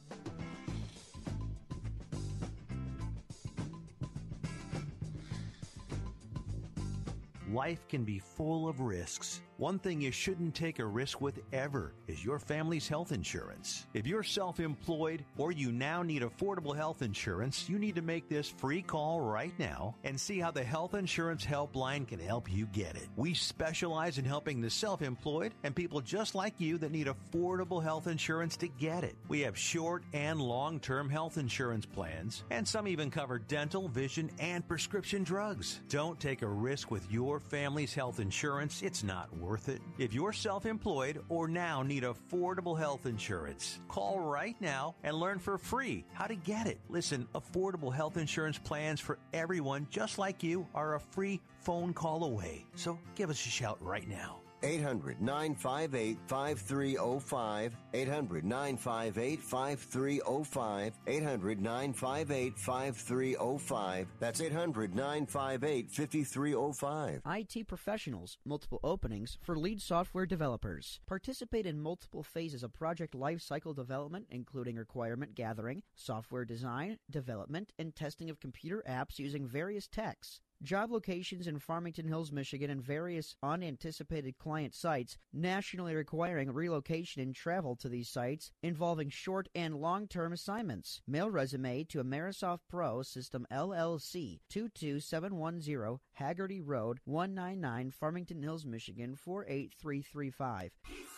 S9: Life can be full of risks. One thing you shouldn't take a risk with ever is your family's health insurance. If you're self-employed or you now need affordable health insurance, you need to make this free call right now and see how the Health Insurance Helpline can help you get it. We specialize in helping the self-employed and people just like you that need affordable health insurance to get it. We have short and long-term health insurance plans, and some even cover dental, vision, and prescription drugs. Don't take a risk with your family's health insurance. It's not worth it. If you're self-employed or now need affordable health insurance, call right now and learn for free how to get it. Listen, affordable health insurance plans for everyone just like you are a free phone call away. So give us a shout right now.
S2: eight hundred, nine five eight, five three zero five, eight hundred, nine five eight, five three zero five, eight hundred, nine five eight, five three zero five. That's eight hundred, nine five eight, five three zero five.
S10: I T professionals, multiple openings for lead software developers. Participate in multiple phases of project lifecycle development, including requirement gathering, software design, development, and testing of computer apps using various techs. Job locations in Farmington Hills, Michigan, and various unanticipated client sites, nationally requiring relocation and travel to these sites, involving short and long-term assignments. Mail resume to Amerisoft Pro System L L C, two two seven one zero, Haggerty Road, one ninety-nine, Farmington Hills, Michigan, four eight three three five.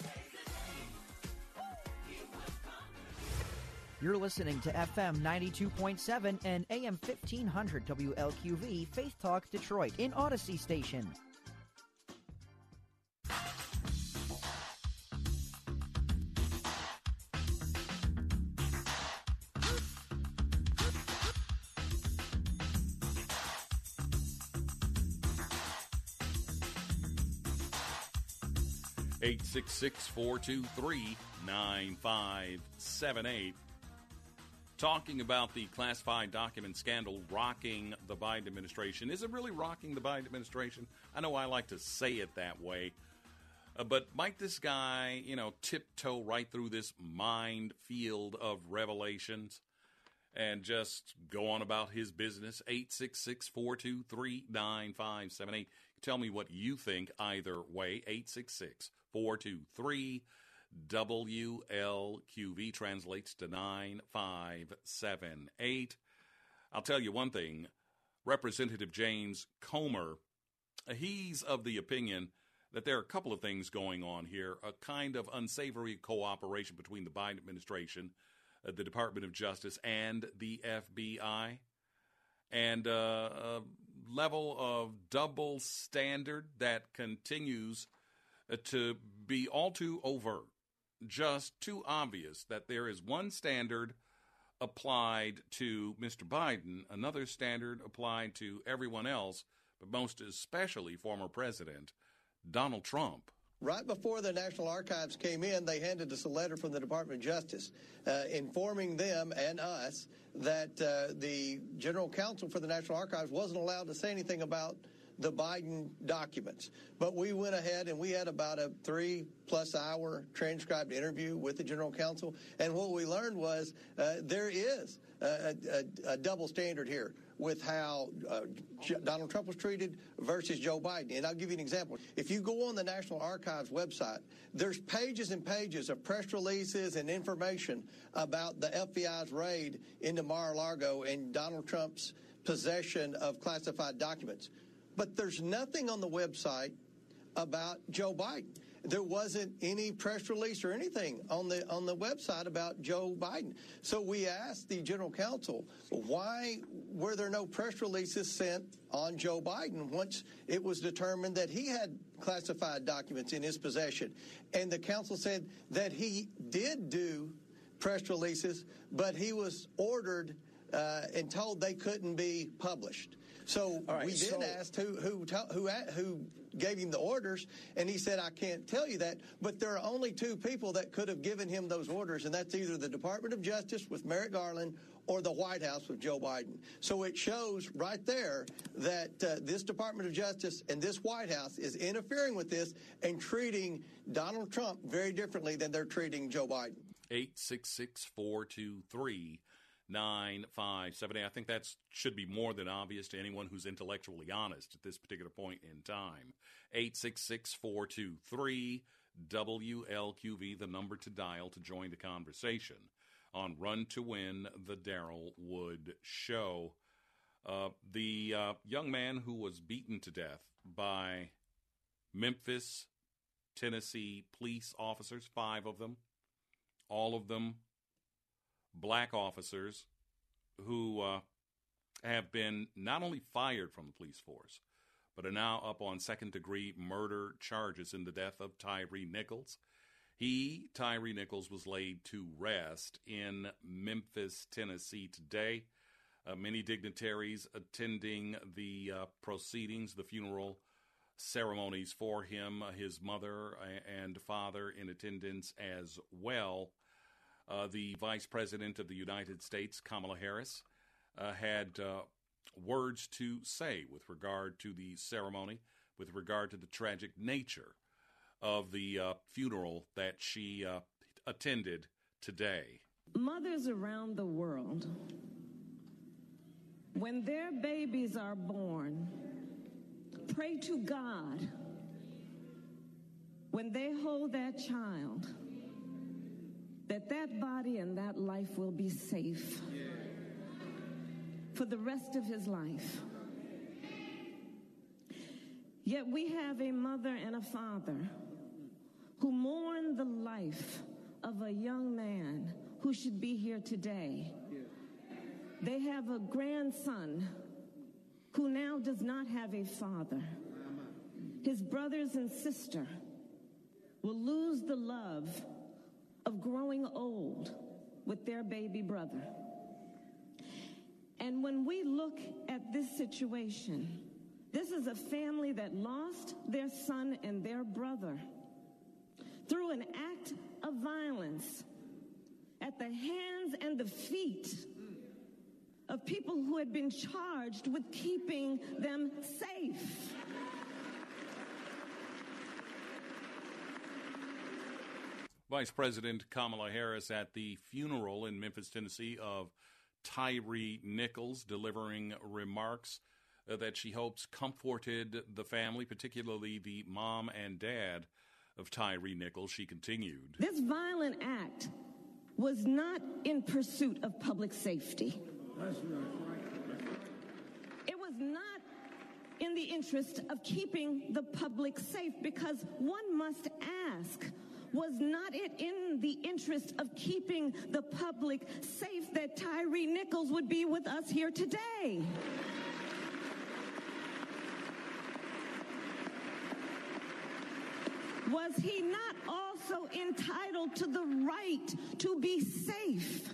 S10: You're listening to F M ninety-two point seven and A M fifteen hundred W L Q V Faith Talk Detroit in Odyssey Station.
S7: eight six six, four two three, nine five seven eight. Talking about the classified document scandal rocking the Biden administration. Is it really rocking the Biden administration? I know I like to say it that way. Uh, but might this guy, you know, tiptoe right through this minefield of revelations and just go on about his business? eight six six, four two three, nine five seven eight. Tell me what you think either way. eight six six, four two three, W L Q V translates to nine five seven eight. I'll tell you one thing. Representative James Comer, he's of the opinion that there are a couple of things going on here, a kind of unsavory cooperation between the Biden administration, uh, the Department of Justice, and the F B I, and uh, a level of double standard that continues uh, to be all too overt. Just too obvious that there is one standard applied to Mister Biden, another standard applied to everyone else, but most especially former President Donald Trump.
S11: Right before the National Archives came in, they handed us a letter from the Department of Justice uh, informing them and us that uh, the General Counsel for the National Archives wasn't allowed to say anything about the Biden documents. But we went ahead and we had about a three-plus hour transcribed interview with the General Counsel, and what we learned was uh, there is a, a, a double standard here with how uh, Donald Trump was treated versus Joe Biden. And I'll give you an example. If you go on the National Archives website, there's pages and pages of press releases and information about the F B I's raid into Mar-a-Lago and Donald Trump's possession of classified documents. But there's nothing on the website about Joe Biden. There wasn't any press release or anything on the on the website about Joe Biden. So we asked the General Counsel, why were there no press releases sent on Joe Biden once it was determined that he had classified documents in his possession? And the counsel said that he did do press releases, but he was ordered uh, and told they couldn't be published. So right, we then so asked who who who who gave him the orders, and he said, I can't tell you that, but there are only two people that could have given him those orders, and that's either the Department of Justice with Merrick Garland or the White House with Joe Biden. So it shows right there that uh, this Department of Justice and this White House is interfering with this and treating Donald Trump very differently than they're treating Joe Biden.
S7: eight six six, four two three, nine five seven eight. I think that should be more than obvious to anyone who's intellectually honest at this particular point in time. eight six six, four two three, W L Q V, the number to dial to join the conversation on Run to Win, the Daryl Wood Show. Uh, the uh, young man who was beaten to death by Memphis, Tennessee police officers, five of them, all of them black officers who uh, have been not only fired from the police force, but are now up on second-degree murder charges in the death of Tyre Nichols. He, Tyre Nichols, was laid to rest in Memphis, Tennessee today. Uh, many dignitaries attending the uh, proceedings, the funeral ceremonies for him, uh, his mother and father in attendance as well. Uh, the Vice President of the United States, Kamala Harris, uh, had uh, words to say with regard to the ceremony, with regard to the tragic nature of the uh, funeral that she uh, attended today.
S12: Mothers around the world, when their babies are born, pray to God when they hold that child that that body and that life will be safe for the rest of his life. Yet we have a mother and a father who mourn the life of a young man who should be here today. They have a grandson who now does not have a father. His brothers and sister will lose the love of growing old with their baby brother. And when we look at this situation, this is a family that lost their son and their brother through an act of violence at the hands and the feet of people who had been charged with keeping them safe.
S7: Vice President Kamala Harris at the funeral in Memphis, Tennessee of Tyre Nichols, delivering remarks uh, that she hopes comforted the family, particularly the mom and dad of Tyre Nichols. She continued.
S12: This violent act was not in pursuit of public safety. It was not in the interest of keeping the public safe, because one must ask, was not it in the interest of keeping the public safe that Tyre Nichols would be with us here today? Was he not also entitled to the right to be safe?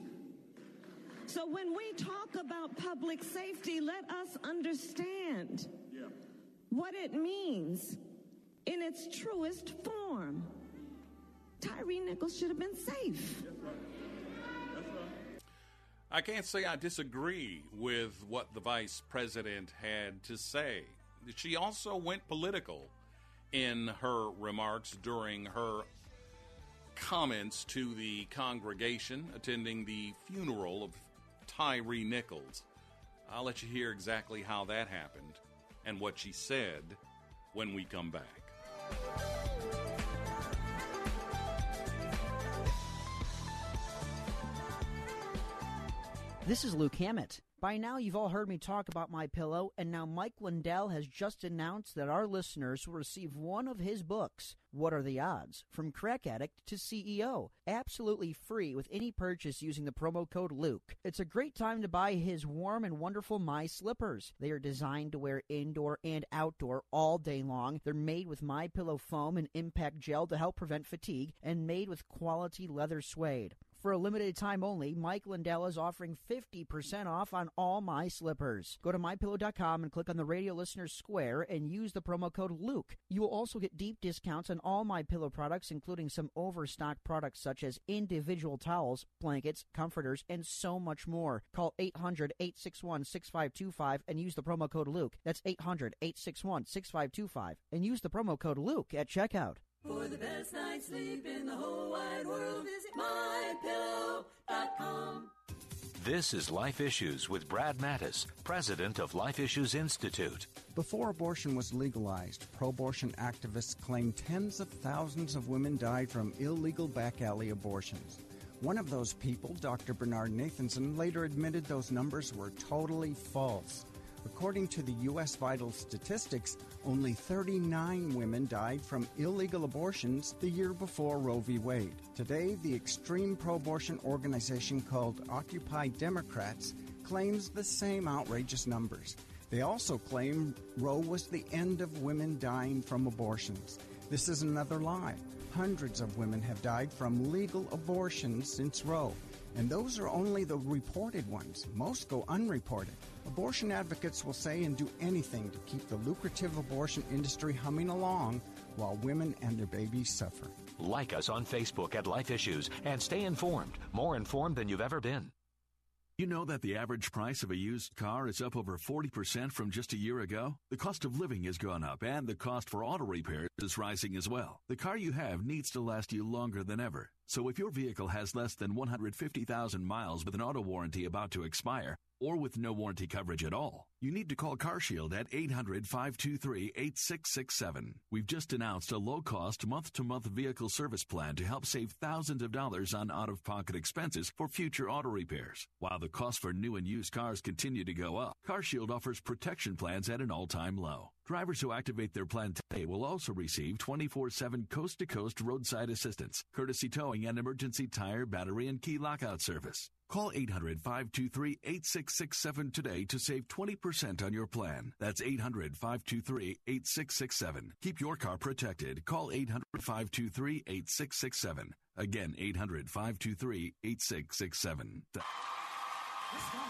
S12: So when we talk about public safety, let us understand. Yeah. what it means in its truest form. Tyree Nichols should have been safe.
S7: I can't say I disagree with what the vice president had to say. She also went political in her remarks during her comments to the congregation attending the funeral of Tyree Nichols. I'll let you hear exactly how that happened and what she said when we come back.
S10: This is Luke Hammett. By now, you've all heard me talk about MyPillow, and now Mike Lindell has just announced that our listeners will receive one of his books, What Are the Odds? From Crack Addict to C E O, absolutely free with any purchase using the promo code Luke. It's a great time to buy his warm and wonderful My Slippers. They are designed to wear indoor and outdoor all day long. They're made with MyPillow foam and impact gel to help prevent fatigue, and made with quality leather suede. For a limited time only, Mike Lindell is offering fifty percent off on all My Slippers. Go to my pillow dot com and click on the radio listener square and use the promo code Luke. You will also get deep discounts on all MyPillow products, including some overstock products such as individual towels, blankets, comforters, and so much more. Call eight hundred, eight six one, six five two five and use the promo code Luke. That's eight hundred, eight six one, six five two five and use the promo code Luke at checkout.
S13: For the best night's sleep in the whole wide world, visit my pillow dot com.
S15: This is Life Issues with Brad Mattis, president of Life Issues Institute.
S16: Before abortion was legalized, pro-abortion activists claimed tens of thousands of women died from illegal back-alley abortions. One of those people, Doctor Bernard Nathanson, later admitted those numbers were totally false. According to the U S Vital Statistics, only thirty-nine women died from illegal abortions the year before Roe v. Wade. Today, the extreme pro-abortion organization called Occupy Democrats claims the same outrageous numbers. They also claim Roe was the end of women dying from abortions. This is another lie. Hundreds of women have died from legal abortions since Roe, and those are only the reported ones. Most go unreported. Abortion advocates will say and do anything to keep the lucrative abortion industry humming along while women and their babies suffer.
S15: Like us on Facebook at Life Issues and stay informed, more informed than you've ever been.
S17: You know that the average price of a used car is up over forty percent from just a year ago? The cost of living has gone up, and the cost for auto repairs is rising as well. The car you have needs to last you longer than ever. So if your vehicle has less than one hundred fifty thousand miles with an auto warranty about to expire, or with no warranty coverage at all, you need to call CarShield at eight hundred, five two three, eight six six seven. We've just announced a low-cost month-to-month vehicle service plan to help save thousands of dollars on out-of-pocket expenses for future auto repairs. While the cost for new and used cars continue to go up, CarShield offers protection plans at an all-time low. Drivers who activate their plan today will also receive twenty-four seven coast-to-coast roadside assistance, courtesy towing and emergency tire, battery, and key lockout service. Call eight hundred, five two three, eight six six seven today to save twenty percent on your plan. That's eight hundred, five two three, eight six six seven. Keep your car protected. Call eight hundred, five two three, eight six six seven. Again, eight hundred, five two three, eight six six seven.
S13: Let's go.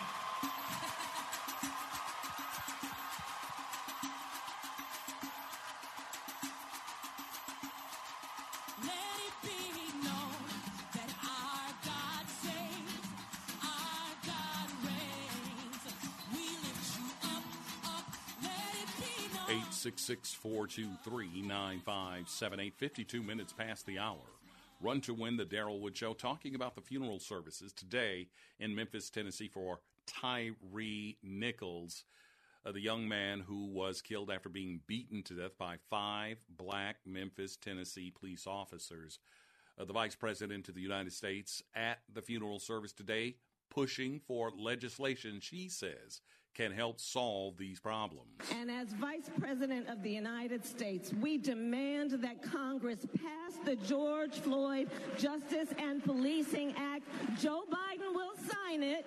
S7: eight six six, four two three, nine five seven eight, fifty-two minutes past the hour. Run to Win, the Daryl Wood Show, talking about the funeral services today in Memphis, Tennessee for Tyree Nichols, uh, the young man who was killed after being beaten to death by five black Memphis, Tennessee police officers. Uh, the Vice President of the United States at the funeral service today pushing for legislation she says can help solve these problems.
S12: And as Vice President of the United States, we demand that Congress pass the George Floyd Justice and Policing Act. Joe Biden will sign it.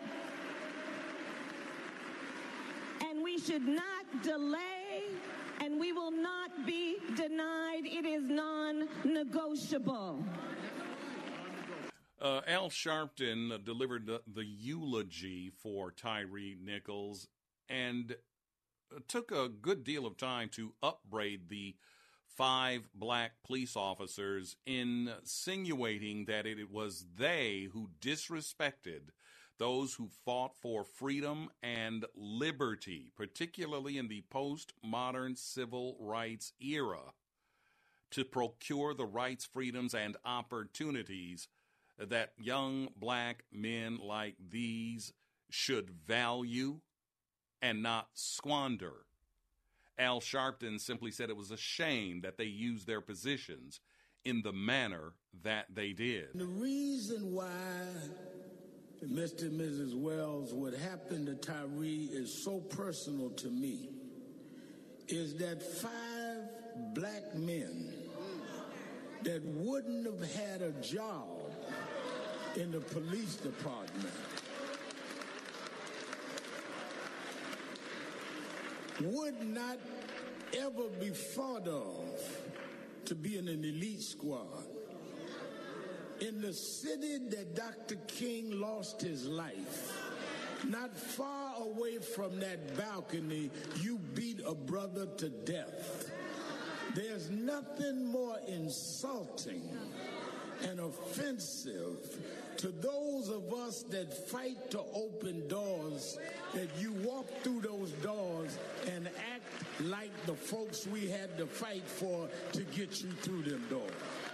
S12: And we should not delay, and we will not be denied. It is non-negotiable.
S7: Uh, Al Sharpton uh, delivered the, the eulogy for Tyree Nichols, and took a good deal of time to upbraid the five black police officers, insinuating that it was they who disrespected those who fought for freedom and liberty, particularly in the postmodern civil rights era, to procure the rights, freedoms, and opportunities that young black men like these should value and not squander. Al Sharpton simply said it was a shame that they used their positions in the manner that they did.
S18: The reason why, Mister and Missus Wells, what happened to Tyree is so personal to me is that five black men that wouldn't have had a job in the police department would not ever be thought of to be in an elite squad. In the city that Doctor King lost his life, not far away from that balcony, you beat a brother to death. There's nothing more insulting and offensive to those of us that fight to open doors, that you walk through those doors and act like the folks we had to fight for to get you through them doors.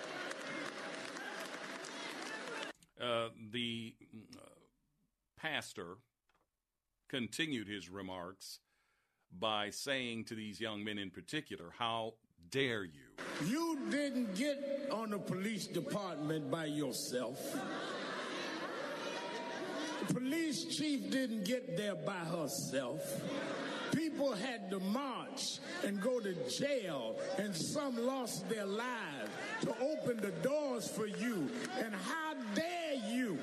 S7: Uh, the uh, pastor continued his remarks by saying to these young men in particular, how dare you?
S18: You didn't get on the police department by yourself. The police chief didn't get there by herself. People had to march and go to jail, and some lost their lives to open the doors for you. And how dare you?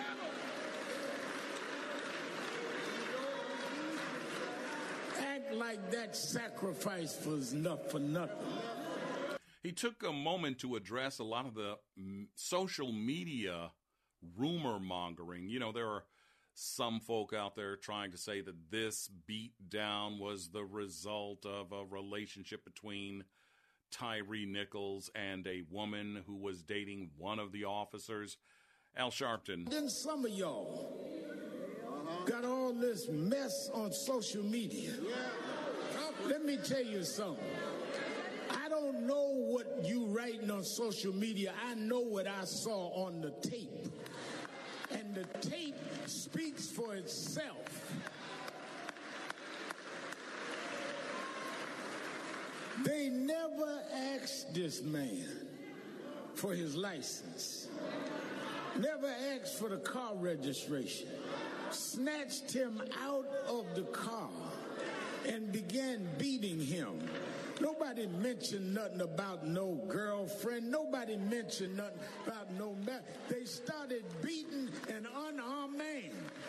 S18: Act like that sacrifice was enough for nothing.
S7: He took a moment to address a lot of the mm, social media rumor mongering. You know, there are some folk out there trying to say that this beat down was the result of a relationship between Tyree Nichols and a woman who was dating one of the officers. Al Sharpton.
S18: Then some of y'all got all this mess on social media. Let me tell you something. I don't know what you writing on social media. I know what I saw on the tape. And the tape speaks for itself. They never asked this man for his license. Never asked for the car registration. Snatched him out of the car and began beating him. Nobody mentioned nothing about no girlfriend. Nobody mentioned nothing about no man. They started beating an unarmed man.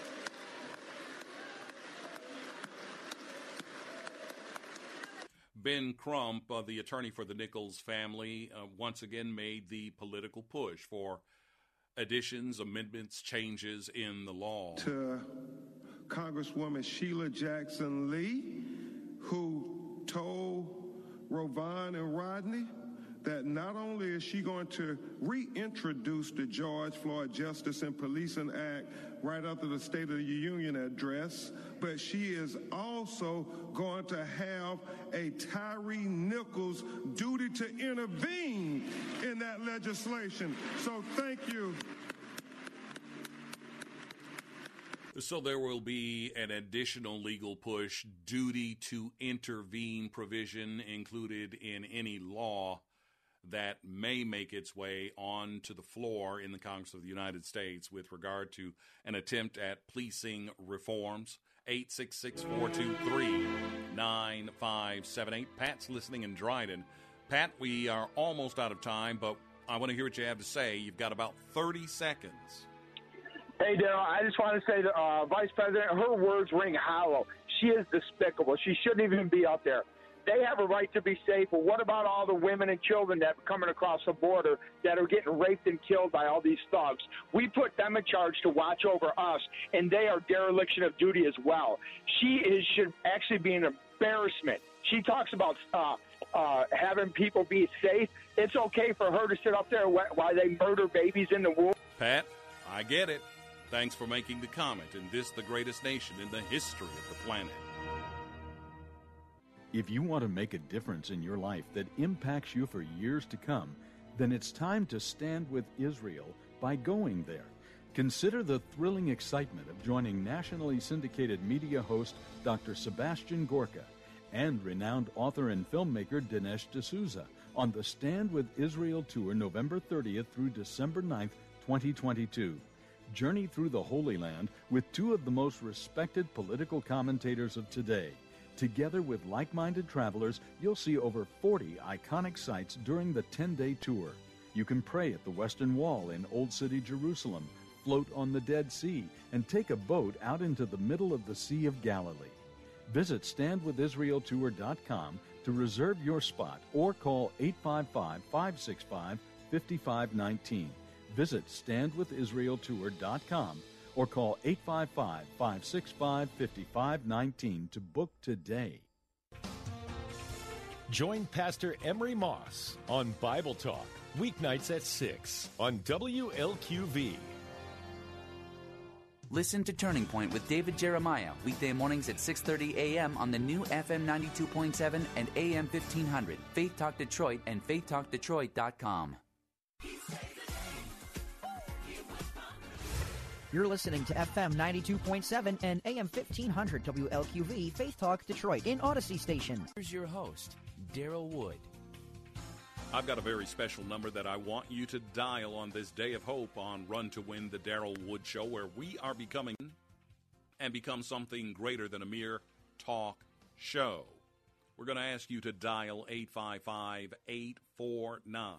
S7: Ben Crump, uh, the attorney for the Nichols family, uh, once again made the political push for additions, amendments, changes in the law.
S19: To Congresswoman Sheila Jackson Lee, who told Rovon and Rodney that not only is she going to reintroduce the George Floyd Justice and Policing Act right after the State of the Union address, but she is also going to have a Tyree Nichols duty to intervene in that legislation. So thank you.
S7: So there will be an additional legal push, duty to intervene provision included in any law that may make its way onto the floor in the Congress of the United States with regard to an attempt at policing reforms. eight six six, four two three, nine five seven eight. Pat's listening in Dryden. Pat, we are almost out of time, but I want to hear what you have to say. You've got about thirty seconds.
S20: Hey, Daryl, I just want to say that uh, Vice President, her words ring hollow. She is despicable. She shouldn't even be up there. They have a right to be safe, but what about all the women and children that are coming across the border that are getting raped and killed by all these thugs? We put them in charge to watch over us, and they are dereliction of duty as well. She is should actually be an embarrassment. She talks about uh, uh, having people be safe. It's okay for her to sit up there while they murder babies in the womb.
S7: Pat, I get it. Thanks for making the comment in this, the greatest nation in the history of the planet.
S3: If you want to make a difference in your life that impacts you for years to come, then it's time to stand with Israel by going there. Consider the thrilling excitement of joining nationally syndicated media host Doctor Sebastian Gorka and renowned author and filmmaker Dinesh D'Souza on the Stand with Israel tour November thirtieth through December ninth, twenty twenty-two. Journey through the Holy Land with two of the most respected political commentators of today. Together with like-minded travelers, you'll see over forty iconic sites during the ten-day tour. You can pray at the Western Wall in Old City, Jerusalem, float on the Dead Sea, and take a boat out into the middle of the Sea of Galilee. Visit stand with israel tour dot com to reserve your spot or call eight five five, five six five, five five one nine. Visit stand with israel tour dot com or call eight five five, five six five, five five one nine to book today.
S21: Join Pastor Emery Moss on Bible Talk, weeknights at six on W L Q V.
S22: Listen to Turning Point with David Jeremiah, weekday mornings at six thirty a.m. on the new F M ninety-two point seven and A M fifteen hundred, Faith Talk Detroit and faith talk detroit dot com.
S10: You're listening to F M ninety-two point seven and A M fifteen hundred W L Q V Faith Talk Detroit in Odyssey Station.
S22: Here's your host, Daryl Wood.
S7: I've got a very special number that I want you to dial on this day of hope on Run to Win, the Daryl Wood Show, where we are becoming and become something greater than a mere talk show. We're going to ask you to dial eight five five, eight four nine,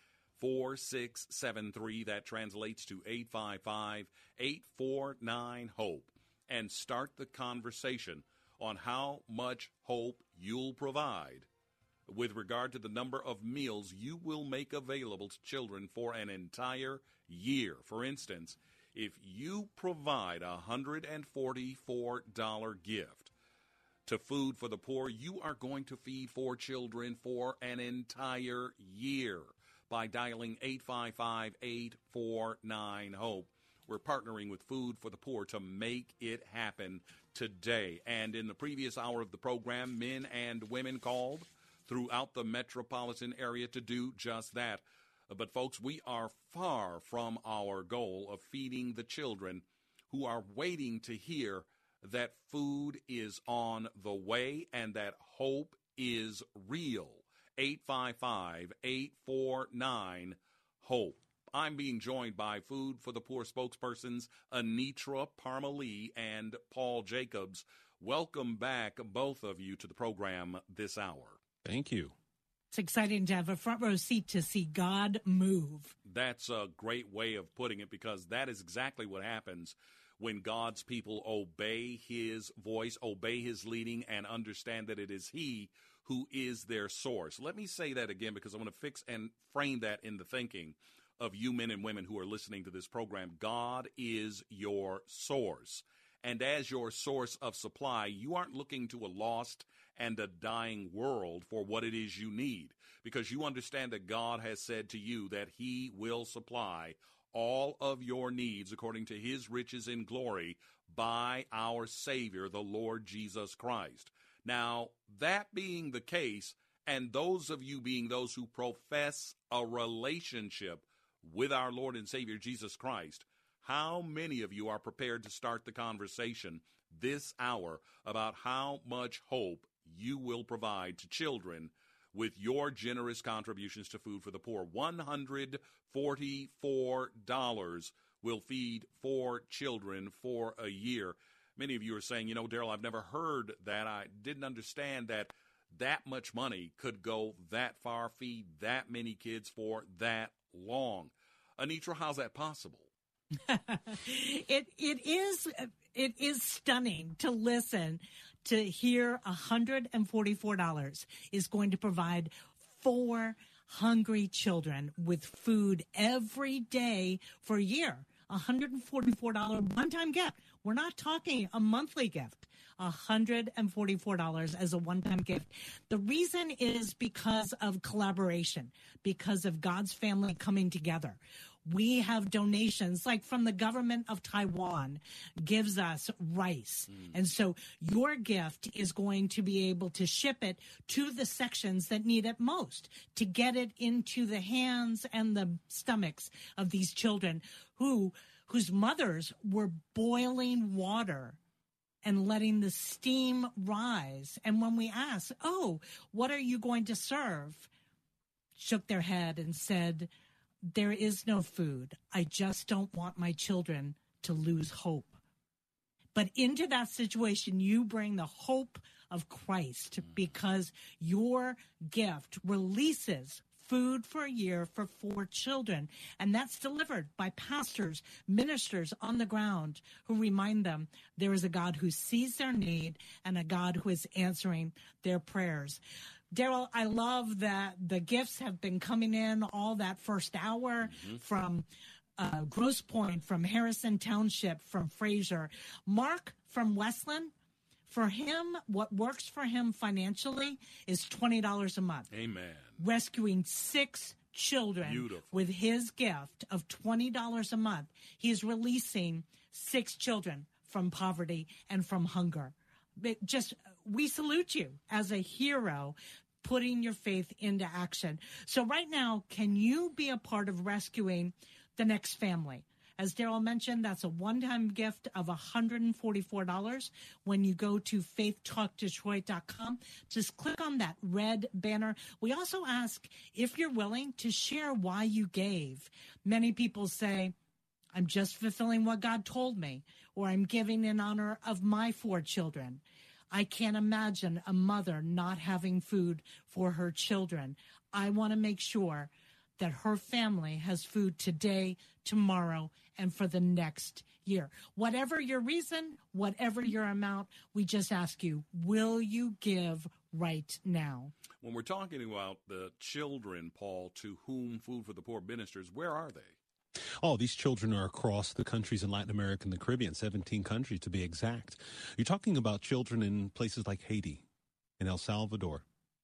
S7: four six seven three. That translates to eight five five, eight four nine, HOPE, and start the conversation on how much hope you'll provide with regard to the number of meals you will make available to children for an entire year. For instance, if you provide a one hundred forty-four dollars gift to Food for the Poor, you are going to feed four children for an entire year by dialing eight five five, eight four nine, HOPE. We're partnering with Food for the Poor to make it happen today. And in the previous hour of the program, men and women called throughout the metropolitan area to do just that. But, folks, we are far from our goal of feeding the children who are waiting to hear that food is on the way and that hope is real. eight five five, eight four nine, HOPE. I'm being joined by Food for the Poor spokespersons Anitra Parmalee and Paul Jacobs. Welcome back, both of you, to the program this hour.
S23: Thank you.
S25: It's exciting to have a front row seat to see God move.
S7: That's a great way of putting it, because that is exactly what happens when God's people obey his voice, obey his leading, and understand that it is he who is their source. Let me say that again, because I want to fix and frame that in the thinking of you men and women who are listening to this program. God is your source. And as your source of supply, you aren't looking to a lost and a dying world for what it is you need, because you understand that God has said to you that he will supply all of your needs according to his riches in glory by our Savior, the Lord Jesus Christ. Now, that being the case, and those of you being those who profess a relationship with our Lord and Savior Jesus Christ, how many of you are prepared to start the conversation this hour about how much hope you will provide to children with your generous contributions to Food for the Poor? one hundred forty-four dollars will feed four children for a year. Many of you are saying, you know, Daryl, I've never heard that. I didn't understand that that much money could go that far, feed that many kids for that long. Anitra, how's that possible?
S25: it it is it is stunning to listen to hear one hundred forty-four dollars is going to provide four hungry children with food every day for a year. one hundred forty-four dollars one-time gift. We're not talking a monthly gift. one hundred forty-four dollars as a one-time gift. The reason is because of collaboration, because of God's family coming together. We have donations like from the government of Taiwan gives us rice. Mm. And so your gift is going to be able to ship it to the sections that need it most, to get it into the hands and the stomachs of these children who whose mothers were boiling water and letting the steam rise. And when we asked, oh, what are you going to serve? Shook their head and said, there is no food. I just don't want my children to lose hope. But into that situation, you bring the hope of Christ because your gift releases food for a year for four children. And that's delivered by pastors, ministers on the ground who remind them there is a God who sees their need and a God who is answering their prayers. Daryl, I love that the gifts have been coming in all that first hour mm-hmm. from uh, Grosse Pointe, from Harrison Township, from Fraser. Mark from Westland, for him, what works for him financially is twenty dollars a month.
S7: Amen.
S25: Rescuing six children
S7: Beautiful.
S25: With his gift of twenty dollars a month. He is releasing six children from poverty and from hunger. It just, we salute you as a hero, putting your faith into action. So right now, can you be a part of rescuing the next family? As Daryl mentioned, that's a one-time gift of one hundred forty-four dollars. When you go to faith talk detroit dot com, just click on that red banner. We also ask if you're willing to share why you gave. Many people say, I'm just fulfilling what God told me, or I'm giving in honor of my four children. I can't imagine a mother not having food for her children. I want to make sure that her family has food today, tomorrow, and for the next year. Whatever your reason, whatever your amount, we just ask you, will you give right now?
S7: When we're talking about the children, Paul, to whom Food for the Poor ministers, where are they?
S1: Oh, these children are across the countries in Latin America and the Caribbean, seventeen countries to be exact. You're talking about children in places like Haiti, in El Salvador,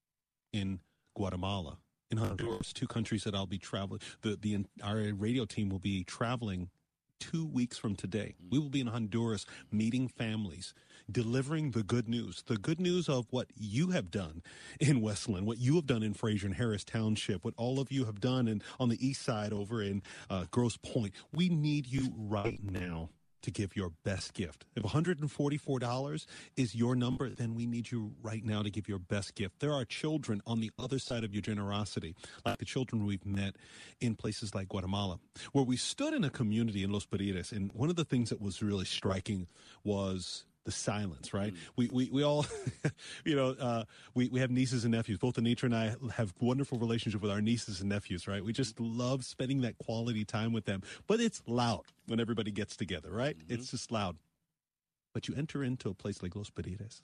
S1: in Guatemala, in Honduras, two countries that I'll be traveling. The, the, our radio team will be traveling two weeks from today. We will be in Honduras meeting families, delivering the good news, the good news of what you have done in Westland, what you have done in Fraser and Harris Township, what all of you have done in, on the east side over in uh, Grosse Pointe. We need you right now to give your best gift. If one hundred forty-four dollars is your number, then we need you right now to give your best gift. There are children on the other side of your generosity, like the children we've met in places like Guatemala, where we stood in a community in Los Perires, and one of the things that was really striking was the silence, right? Mm. We, we, we all, you know, uh, we, we have nieces and nephews. Both Anitra and I have wonderful relationship with our nieces and nephews, right? We just love spending that quality time with them. But it's loud when everybody gets together, right? Mm-hmm. It's just loud. But you enter into a place like Los Perires,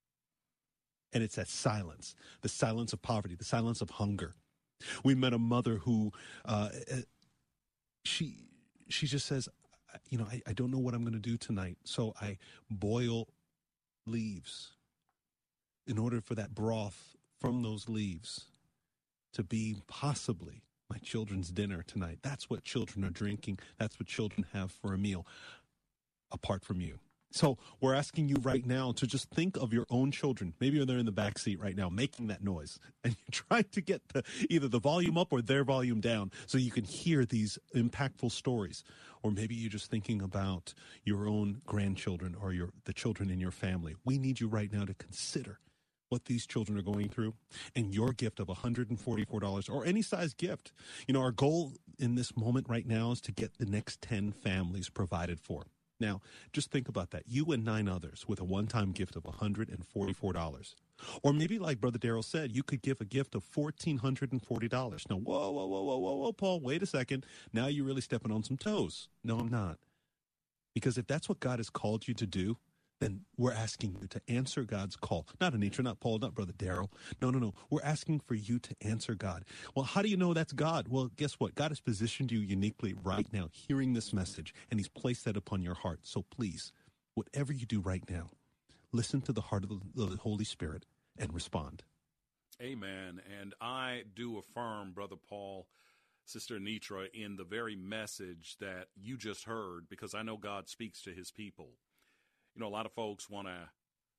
S1: and it's that silence, the silence of poverty, the silence of hunger. We met a mother who, uh, she, she just says, you know, I, I don't know what I'm going to do tonight, so I boil leaves in order for that broth from those leaves to be possibly my children's dinner tonight. That's what children are drinking. That's what children have for a meal, apart from you. So we're asking you right now to just think of your own children. Maybe they're in the back seat right now making that noise, and you're trying to get the, either the volume up or their volume down so you can hear these impactful stories. Or maybe you're just thinking about your own grandchildren or your the children in your family. We need you right now to consider what these children are going through, and your gift of one hundred forty-four dollars or any size gift. You know, our goal in this moment right now is to get the next ten families provided for. Now, just think about that. You and nine others with a one-time gift of one hundred forty-four dollars. Or maybe, like Brother Daryl said, you could give a gift of one thousand four hundred forty dollars. Now, whoa, whoa, whoa, whoa, whoa, whoa, Paul, wait a second. Now you're really stepping on some toes. No, I'm not. Because if that's what God has called you to do, then we're asking you to answer God's call. Not Anitra, not Paul, not Brother Darrell. No, no, no. We're asking for you to answer God. Well, how do you know that's God? Well, guess what? God has positioned you uniquely right now, hearing this message, and he's placed that upon your heart. So please, whatever you do right now, listen to the heart of the, of the Holy Spirit and respond.
S7: Amen. And I do affirm, Brother Paul, Sister Anitra, in the very message that you just heard, because I know God speaks to his people. You know, a lot of folks want to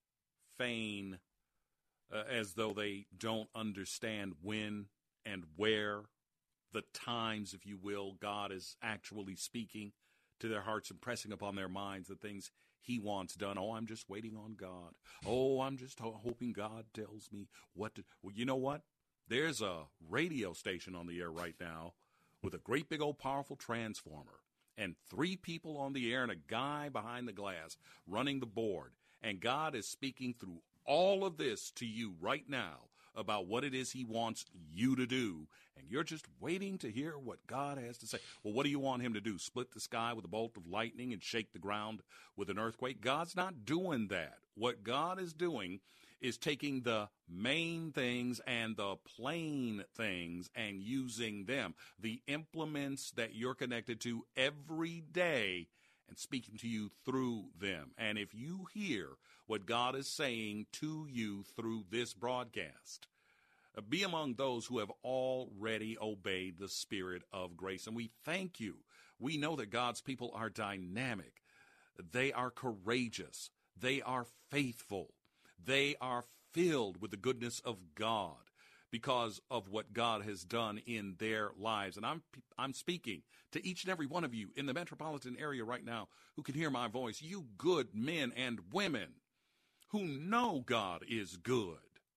S7: feign uh, as though they don't understand when and where, the times, if you will, God is actually speaking to their hearts and pressing upon their minds the things he wants done. Oh, I'm just waiting on God. Oh, I'm just ho- hoping God tells me what to. Well, you know what? There's a radio station on the air right now with a great big old powerful transformer. And three people on the air and a guy behind the glass running the board. And God is speaking through all of this to you right now about what it is he wants you to do. And you're just waiting to hear what God has to say. Well, what do you want him to do? Split the sky with a bolt of lightning and shake the ground with an earthquake? God's not doing that. What God is doing is taking the main things and the plain things and using them, the implements that you're connected to every day, and speaking to you through them. And if you hear what God is saying to you through this broadcast, be among those who have already obeyed the Spirit of grace. And we thank you. We know that God's people are dynamic. They are courageous. They are faithful. They are filled with the goodness of God because of what God has done in their lives. And I'm I'm speaking to each and every one of you in the metropolitan area right now who can hear my voice, you good men and women who know God is good.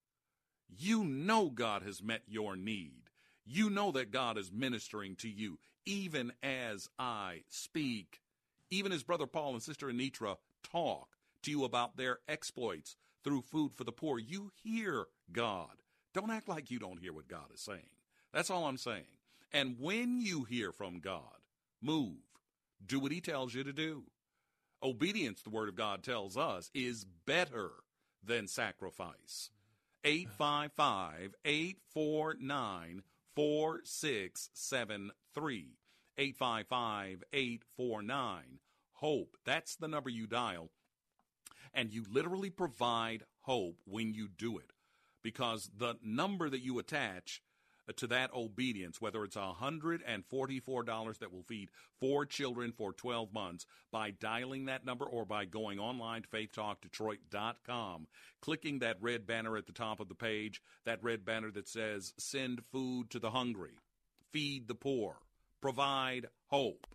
S7: You know God has met your need. You know that God is ministering to you, even as I speak, even as Brother Paul and Sister Anitra talk to you about their exploits through Food for the Poor. You hear God. Don't act like you don't hear what God is saying. That's all I'm saying. And when you hear from God, move. Do what he tells you to do. Obedience, the Word of God tells us, is better than sacrifice. eight five five, eight four nine, four six seven three. eight five five, eight four nine, HOPE. That's the number you dial. And you literally provide hope when you do it, because the number that you attach to that obedience, whether it's one hundred forty-four dollars that will feed four children for twelve months, by dialing that number or by going online to faith talk detroit dot com, clicking that red banner at the top of the page, that red banner that says send food to the hungry, feed the poor, provide hope,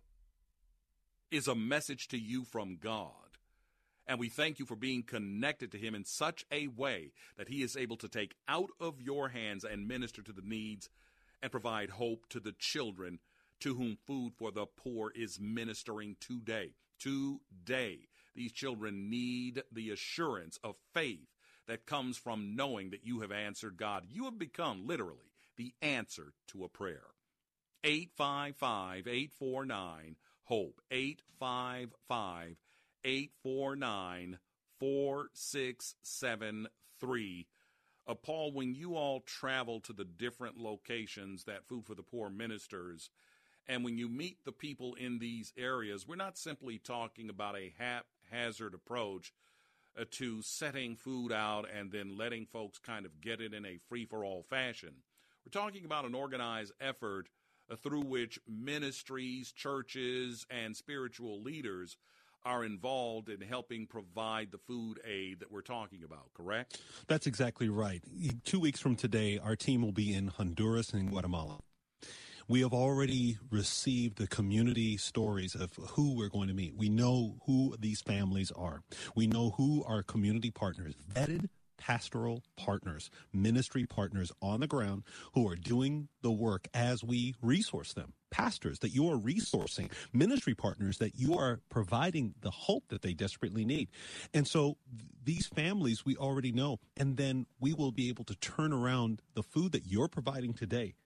S7: is a message to you from God. And we thank you for being connected to him in such a way that he is able to take out of your hands and minister to the needs and provide hope to the children to whom Food for the Poor is ministering today. Today, these children need the assurance of faith that comes from knowing that you have answered God. You have become literally the answer to a prayer. eight five five, eight four nine, HOPE. eight five five, eight four nine, four six seven three. Uh, Paul, when you all travel to the different locations that Food for the Poor ministers, and when you meet the people in these areas, we're not simply talking about a haphazard approach uh, to setting food out and then letting folks kind of get it in a free-for-all fashion. We're talking about an organized effort uh, through which ministries, churches, and spiritual leaders are involved in helping provide the food aid that we're talking about, correct?
S1: That's exactly right. Two weeks from today, our team will be in Honduras and Guatemala. We have already received the community stories of who we're going to meet. We know who these families are. We know who our community partners, vetted pastoral partners, ministry partners on the ground who are doing the work as we resource them. Pastors that you are resourcing, ministry partners that you are providing the hope that they desperately need. And so th- these families we already know, and then we will be able to turn around the food that you're providing today.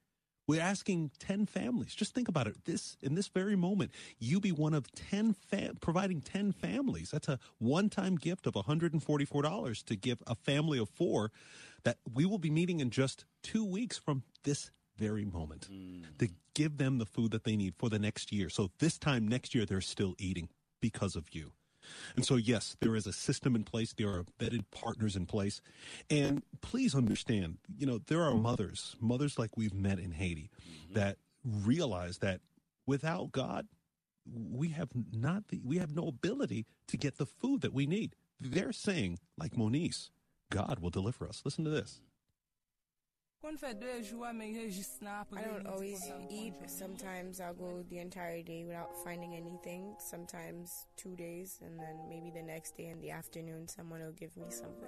S1: We're asking ten families. Just think about it. This in this very moment, you be one of ten, fam- providing ten families. That's a one-time gift of one hundred forty-four dollars to give a family of four that we will be meeting in just two weeks from this very moment mm. to give them the food that they need for the next year. So this time next year, they're still eating because of you. And so, yes, there is a system in place. There are vetted partners in place. And please understand, you know, there are mothers, mothers like we've met in Haiti, mm-hmm. that realize that without God, we have not the, we have no ability to get the food that we need. They're saying, like Monice, God will deliver us. Listen to this.
S4: I don't always eat. Sometimes I'll go the entire day without finding anything. Sometimes two days, and then maybe the next day in the afternoon, someone will give me something.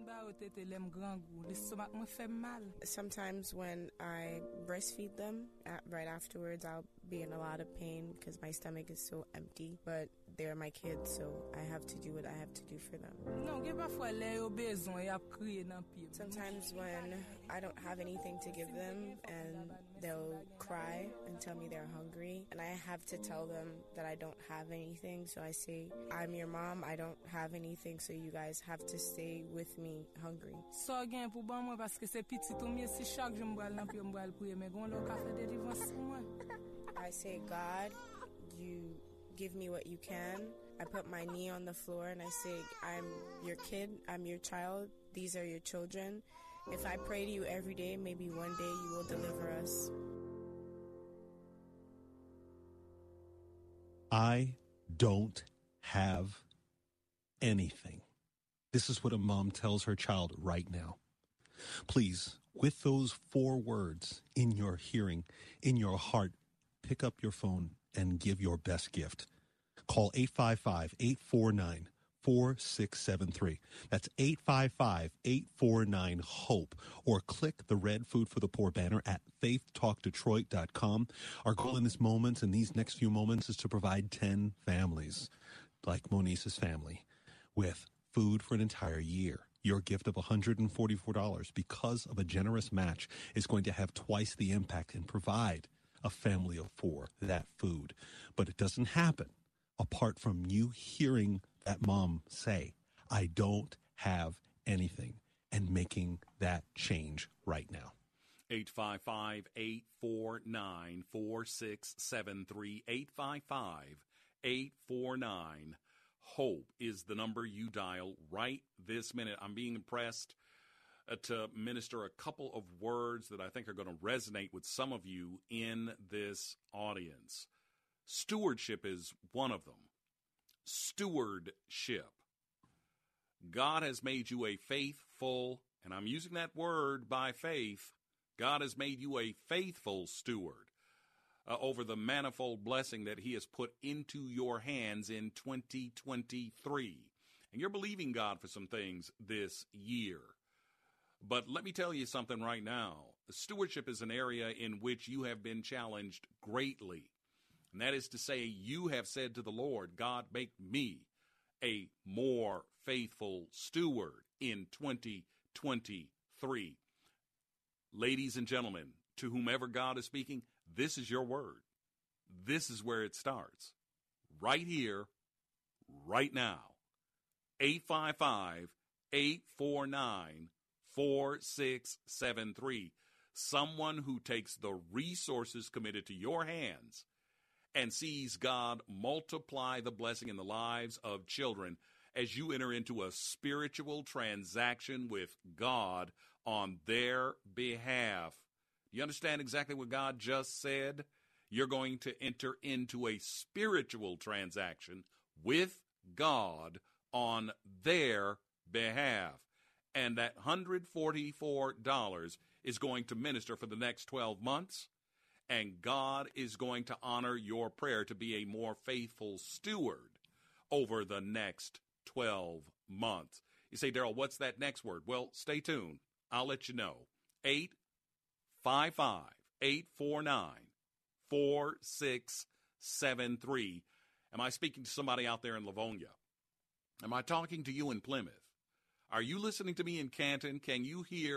S4: Sometimes when I breastfeed them, right afterwards, I'll be in a lot of pain because my stomach is so empty. But they're my kids, so I have to do what I have to do for them. Sometimes when I don't have anything to give them, and they'll cry and tell me they're hungry, and I have to tell them that I don't have anything, so I say, I'm your mom, I don't have anything, so you guys have to stay with me hungry. I say, God, you give me what you can. I put my knee on the floor and I say, I'm your kid, I'm your child, these are your children. If I pray to you every day, maybe one day you will deliver us.
S1: I don't have anything. This is what a mom tells her child right now. Please, with those four words in your hearing, in your heart, pick up your phone and give your best gift. Call eight five five, eight four nine, four six seven three. That's eight five five, eight four nine, HOPE. Or click the red Food for the Poor banner at faith talk detroit dot com. Our goal in this moment, in these next few moments, is to provide ten families, like Monice's family, with food for an entire year. Your gift of one hundred forty-four dollars, because of a generous match, is going to have twice the impact and provide a family of four that food. But it doesn't happen apart from you hearing that mom say, I don't have anything, and making that change right now.
S7: eight five five, eight four nine, four six seven three. eight five five, eight four nine, HOPE is the number you dial right this minute. I'm being impressed uh, to minister a couple of words that I think are going to resonate with some of you in this audience. Stewardship is one of them. Stewardship. God has made you a faithful, and I'm using that word by faith, God has made you a faithful steward uh, over the manifold blessing that he has put into your hands in twenty twenty-three. And you're believing God for some things this year. But let me tell you something right now. Stewardship is an area in which you have been challenged greatly. And that is to say, you have said to the Lord, God, make me a more faithful steward in twenty twenty-three. Ladies and gentlemen, to whomever God is speaking, this is your word. This is where it starts. Right here, right now. eight five five, eight four nine, four six seven three. Someone who takes the resources committed to your hands and sees God multiply the blessing in the lives of children as you enter into a spiritual transaction with God on their behalf. You understand exactly what God just said? You're going to enter into a spiritual transaction with God on their behalf. And that one hundred forty-four dollars is going to minister for the next twelve months. And God is going to honor your prayer to be a more faithful steward over the next twelve months. You say, Daryl, what's that next word? Well, stay tuned. I'll let you know. eight five five, eight four nine, four six seven three. Am I speaking to somebody out there in Livonia? Am I talking to you in Plymouth? Are you listening to me in Canton? Can you hear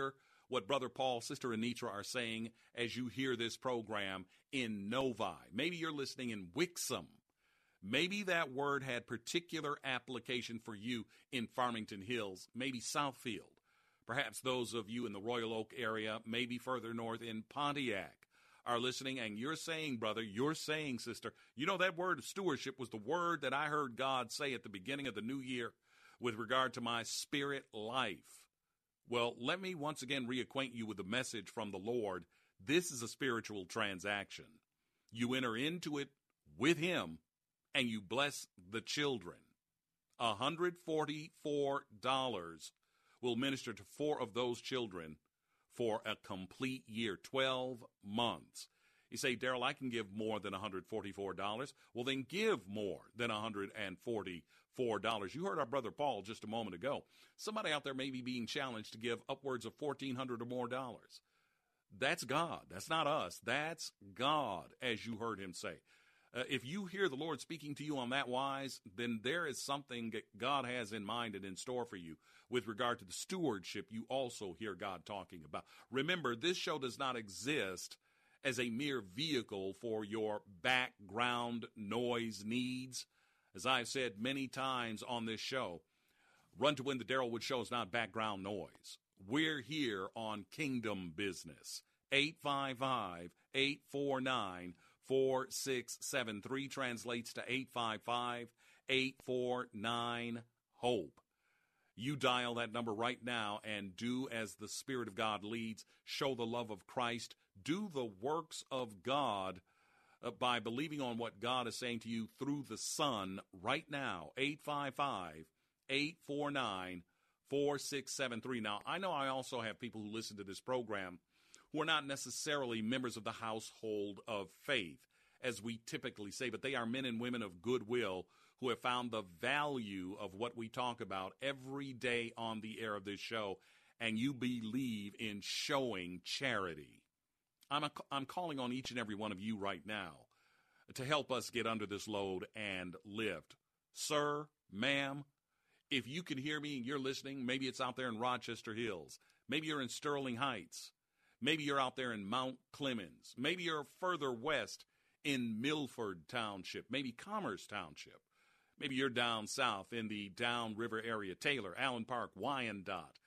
S7: what Brother Paul, Sister Anitra are saying as you hear this program in Novi. Maybe you're listening in Wixom. Maybe that word had particular application for you in Farmington Hills, maybe Southfield. Perhaps those of you in the Royal Oak area, maybe further north in Pontiac, are listening, and you're saying, brother, you're saying, sister, you know, that word of stewardship was the word that I heard God say at the beginning of the new year with regard to my spirit life. Well, let me once again reacquaint you with the message from the Lord. This is a spiritual transaction. You enter into it with him, and you bless the children. one hundred forty-four dollars will minister to four of those children for a complete year, twelve months. You say, Daryl, I can give more than one hundred forty-four dollars. Well, then give more than one hundred forty-four dollars. You heard our brother Paul just a moment ago. Somebody out there may be being challenged to give upwards of fourteen hundred dollars or more dollars. That's God. That's not us. That's God, as you heard him say. Uh, if you hear the Lord speaking to you on that wise, then there is something that God has in mind and in store for you with regard to the stewardship you also hear God talking about. Remember, this show does not exist as a mere vehicle for your background noise needs. As I've said many times on this show, Run to Win the Daryl Wood Show is not background noise. We're here on Kingdom Business. eight five five, eight four nine, four six seven three translates to eight five five, eight four nine, HOPE. You dial that number right now and do as the Spirit of God leads. Show the love of Christ. Do the works of God uh, by believing on what God is saying to you through the Son right now. eight five five, eight four nine, four six seven three. Now, I know I also have people who listen to this program who are not necessarily members of the household of faith, as we typically say, but they are men and women of goodwill who have found the value of what we talk about every day on the air of this show, and you believe in showing charity. I'm, a, I'm calling on each and every one of you right now to help us get under this load and lift. Sir, ma'am, if you can hear me and you're listening, maybe it's out there in Rochester Hills. Maybe you're in Sterling Heights. Maybe you're out there in Mount Clemens. Maybe you're further west in Milford Township, maybe Commerce Township. Maybe you're down south in the downriver area, Taylor, Allen Park, Wyandotte,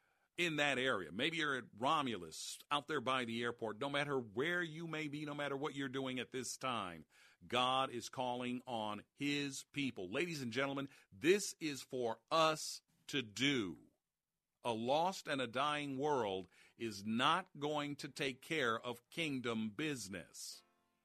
S7: in that area. Maybe you're at Romulus, out there by the airport. No matter where you may be, no matter what you're doing at this time, God is calling on his people. Ladies and gentlemen, this is for us to do. A lost and a dying world is not going to take care of kingdom business.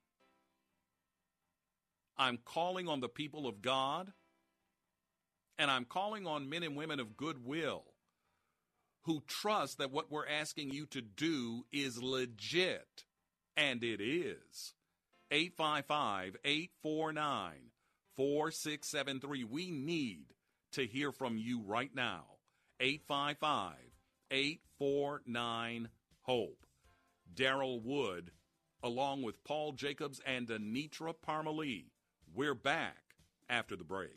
S7: I'm calling on the people of God, and I'm calling on men and women of goodwill who trust that what we're asking you to do is legit, and it is. eight five five, eight four nine, four six seven three. We need to hear from you right now. eight five five, eight four nine, HOPE. Daryl Wood, along with Paul Jacobs and Anitra Parmalee. We're back after the break.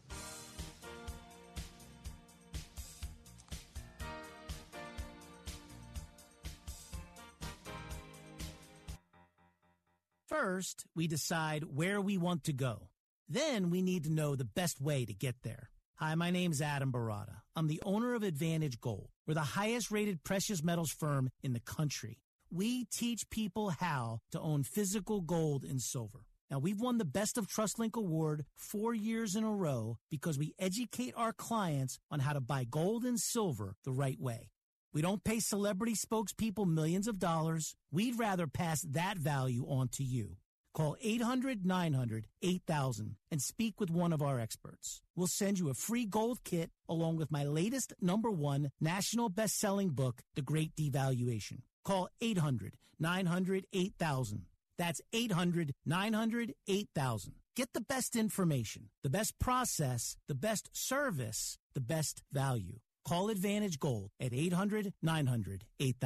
S5: First, we decide where we want to go. Then we need to know the best way to get there. Hi, my name is Adam Barada. I'm the owner of Advantage Gold. We're the highest rated precious metals firm in the country. We teach people how to own physical gold and silver. Now, we've won the Best of TrustLink Award four years in a row because we educate our clients on how to buy gold and silver the right way. We don't pay celebrity spokespeople millions of dollars. We'd rather pass that value on to you. Call eight hundred, nine hundred, eight thousand and speak with one of our experts. We'll send you a free gold kit along with my latest number one national best-selling book, The Great Devaluation. Call eight hundred, nine hundred, eight thousand. That's eight hundred, nine hundred, eight thousand. Get the best information, the best process, the best service, the best value. Call Advantage Gold at eight hundred, nine hundred, eight thousand.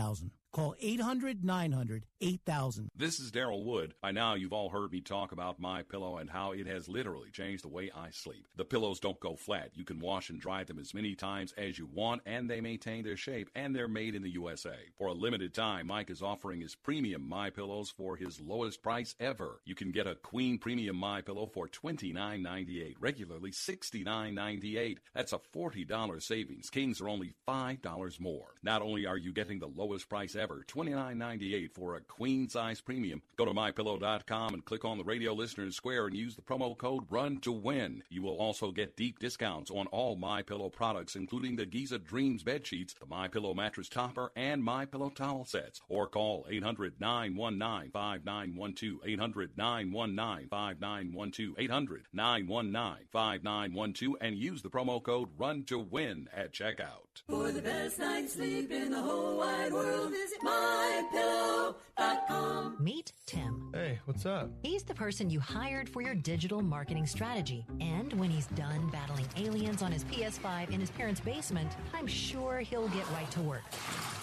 S5: Call eight hundred nine hundred eight thousand.
S7: This is Daryl Wood. By now, you've all heard me talk about MyPillow and how it has literally changed the way I sleep. The pillows don't go flat. You can wash and dry them as many times as you want, and they maintain their shape, and they're made in the U S A. For a limited time, Mike is offering his premium MyPillows for his lowest price ever. You can get a Queen Premium MyPillow for twenty-nine ninety-eight, regularly sixty-nine ninety-eight. That's a forty dollars savings. Kings are only five dollars more. Not only are you getting the lowest price ever, twenty-nine ninety-eight for a queen size premium. Go to my pillow dot com and click on the radio listeners square and use the promo code RUN to win. You will also get deep discounts on all MyPillow products, including the Giza Dreams bed sheets, the MyPillow mattress topper, and MyPillow towel sets. Or call eight hundred nine one nine five nine one two, eight hundred nine one nine five nine one two, eight hundred nine one nine five nine one two, and use the promo code RUN to win at checkout.
S13: For the best night's sleep in the whole wide world, visit my pillow dot com.
S6: Meet Tim.
S8: Hey, what's up?
S6: He's the person you hired for your digital marketing strategy. And when he's done battling aliens on his P S five in his parents' basement, I'm sure he'll get right to work.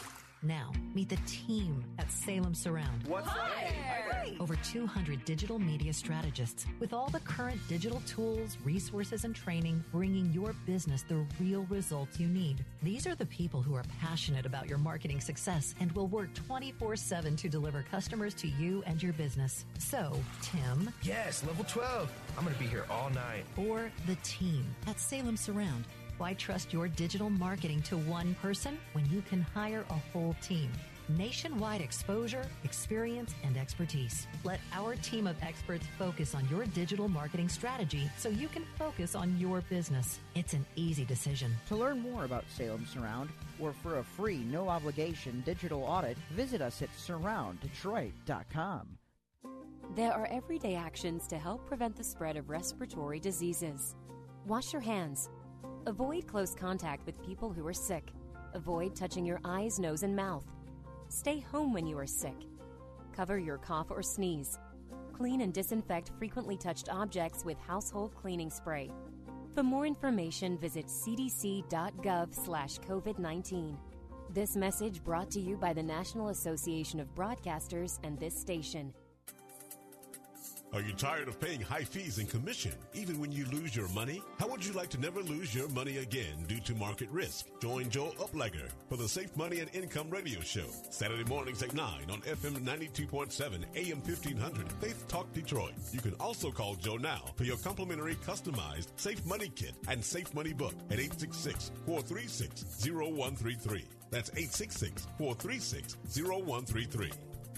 S6: Now, meet the team at Salem Surround.
S8: What's up?
S6: Over two hundred digital media strategists with all the current digital tools, resources, and training, bringing your business the real results you need. These are the people who are passionate about your marketing success and will work twenty-four seven to deliver customers to you and your business. So, Tim.
S8: Yes, level twelve. I'm going to be here all night.
S6: Or the team at Salem Surround. Why trust your digital marketing to one person when you can hire a whole team? Nationwide exposure, experience, and expertise. Let our team of experts focus on your digital marketing strategy so you can focus on your business. It's an easy decision.
S10: To learn more about Salem Surround or for a free, no-obligation digital audit, visit us at surround detroit dot com.
S14: There are everyday actions to help prevent the spread of respiratory diseases. Wash your hands. Avoid close contact with people who are sick. Avoid touching your eyes, nose, and mouth. Stay home when you are sick. Cover your cough or sneeze. Clean and disinfect frequently touched objects with household cleaning spray. For more information, visit c d c dot gov slash covid nineteen. This message brought to you by the National Association of Broadcasters and this station.
S23: Are you tired of paying high fees and commission, even when you lose your money? How would you like to never lose your money again due to market risk? Join Joe Uplegger for the Safe Money and Income Radio Show, Saturday mornings at nine on F M ninety-two point seven, A M fifteen hundred, Faith Talk Detroit. You can also call Joe now for your complimentary customized Safe Money Kit and Safe Money Book at eight six six, four three six, zero one three three. That's eight six six, four three six, zero one three three.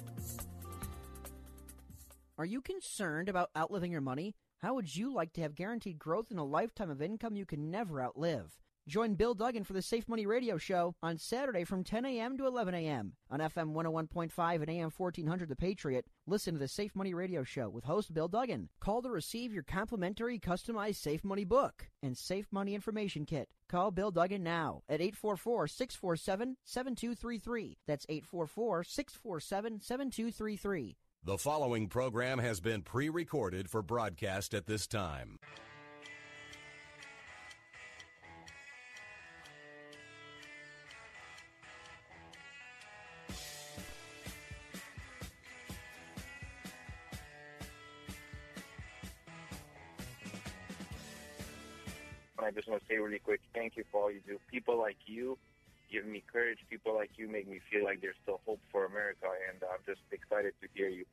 S10: Are you concerned about outliving your money? How would you like to have guaranteed growth and a lifetime of income you can never outlive? Join Bill Duggan for the Safe Money Radio Show on Saturday from ten a.m. to eleven a.m. on F M one oh one point five and A M fourteen hundred The Patriot. Listen to the Safe Money Radio Show with host Bill Duggan. Call to receive your complimentary customized Safe Money book and Safe Money Information Kit. Call Bill Duggan now at eight four four, six four seven, seven two three three. That's eight four four, six four seven, seven two three three.
S24: The following program has been pre-recorded for broadcast at this time.
S26: I just want to say really quick, thank you for all you do. People like you give me courage. People like you make me feel like there's still hope for America, and I'm just excited to hear you.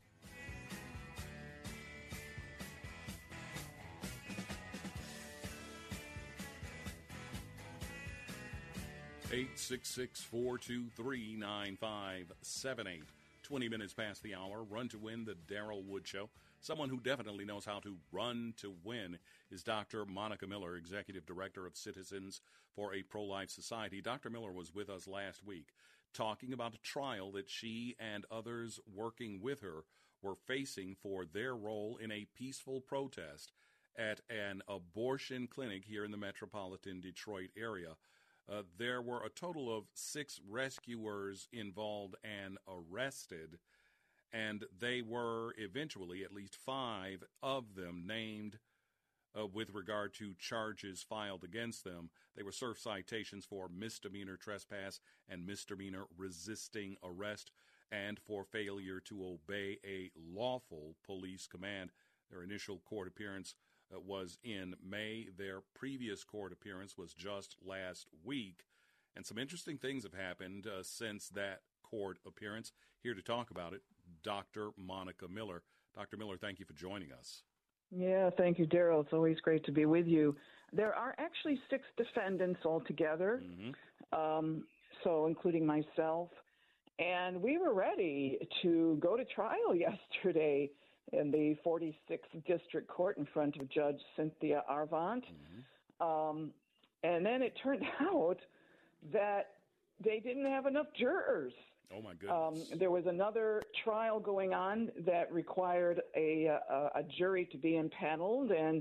S7: eight six six, four two three, nine five seven eight. twenty minutes past the hour. Run to Win, the Daryl Wood Show. Someone who definitely knows how to run to win is Doctor Monica Miller, Executive Director of Citizens for a Pro-Life Society. Doctor Miller was with us last week talking about a trial that she and others working with her were facing for their role in a peaceful protest at an abortion clinic here in the metropolitan Detroit area. Uh, there were a total of six rescuers involved and arrested, and they were eventually, at least five of them, named uh, with regard to charges filed against them. They were served citations for misdemeanor trespass and misdemeanor resisting arrest and for failure to obey a lawful police command. Their initial court appearance uh, was in May. Their previous court appearance was just last week. And some interesting things have happened uh, since that court appearance. Here to talk about it, Doctor Monica Miller. Doctor Miller, thank you for joining us.
S2: Yeah, thank you, Daryl. It's always great to be with you. There are actually six defendants altogether, mm-hmm. um, so including myself. And we were ready to go to trial yesterday in the forty-sixth District Court in front of Judge Cynthia Arvant. Mm-hmm. Um, and then it turned out that they didn't have enough jurors.
S7: Oh, my goodness.
S2: Um, there was another trial going on that required a, a, a jury to be impaneled, and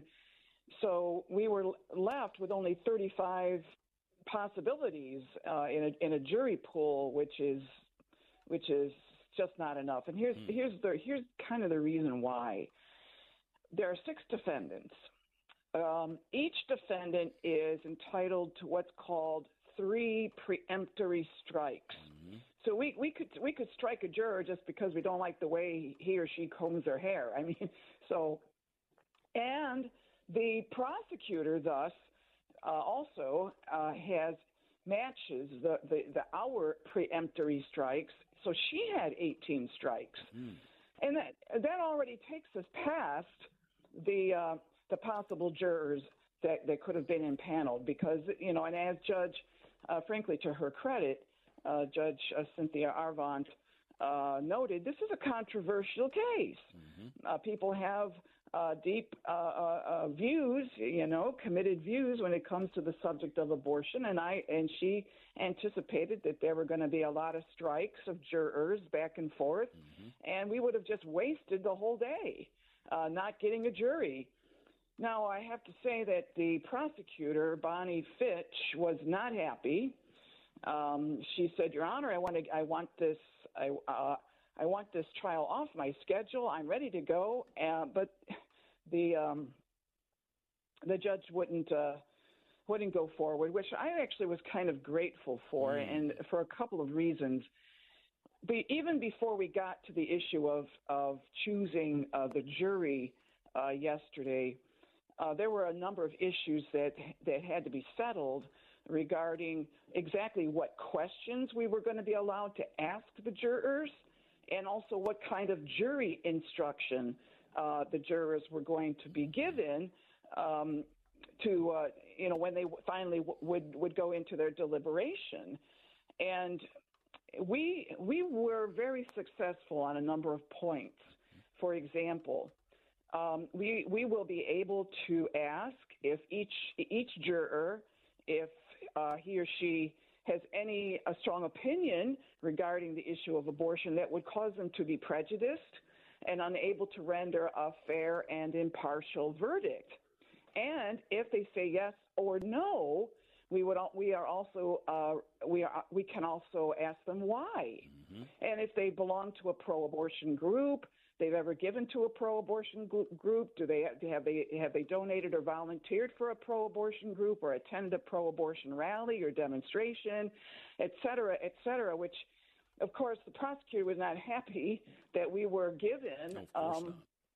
S2: so we were left with only thirty-five possibilities uh, in a in a jury pool, which is which is just not enough. And here's mm. here's the here's kind of the reason why. There are six defendants. Um, each defendant is entitled to what's called three preemptory strikes. Mm-hmm. So we, we could we could strike a juror just because we don't like the way he or she combs their hair. I mean, so and the prosecutor thus uh, also uh, has matches the, the, the our preemptory strikes. So she had eighteen strikes, mm. and that that already takes us past the uh, the possible jurors that, that could have been impaneled because you know, and as Judge, uh, frankly, to her credit. Uh, Judge uh, Cynthia Arvant uh, noted, this is a controversial case. Mm-hmm. Uh, people have uh, deep uh, uh, views, you know, committed views when it comes to the subject of abortion, and I and she anticipated that there were going to be a lot of strikes of jurors back and forth, mm-hmm. and we would have just wasted the whole day uh, not getting a jury. Now, I have to say that the prosecutor, Bonnie Fitch, was not happy. Um, she said, "Your Honor, I want to, I want this, I, uh, I want this trial off my schedule. I'm ready to go." Uh, but the um, the judge wouldn't uh, wouldn't go forward, which I actually was kind of grateful for, mm. and for a couple of reasons. Be, even before we got to the issue of of choosing uh, the jury uh, yesterday, uh, there were a number of issues that that had to be settled regarding exactly what questions we were going to be allowed to ask the jurors and also what kind of jury instruction uh, the jurors were going to be given um, to, uh, you know, when they w- finally w- would, would go into their deliberation. And we, we were very successful on a number of points. For example, um, we, we will be able to ask if each, each juror, if Uh, he or she has any a strong opinion regarding the issue of abortion that would cause them to be prejudiced and unable to render a fair and impartial verdict. And if they say yes or no, we would we are also uh, we are we can also ask them why. Mm-hmm. And if they belong to a pro-abortion group, they've ever given to a pro-abortion group, do they have they have they donated or volunteered for a pro-abortion group or attended a pro-abortion rally or demonstration, et cetera, et cetera, which, of course, the prosecutor was not happy that we were given um,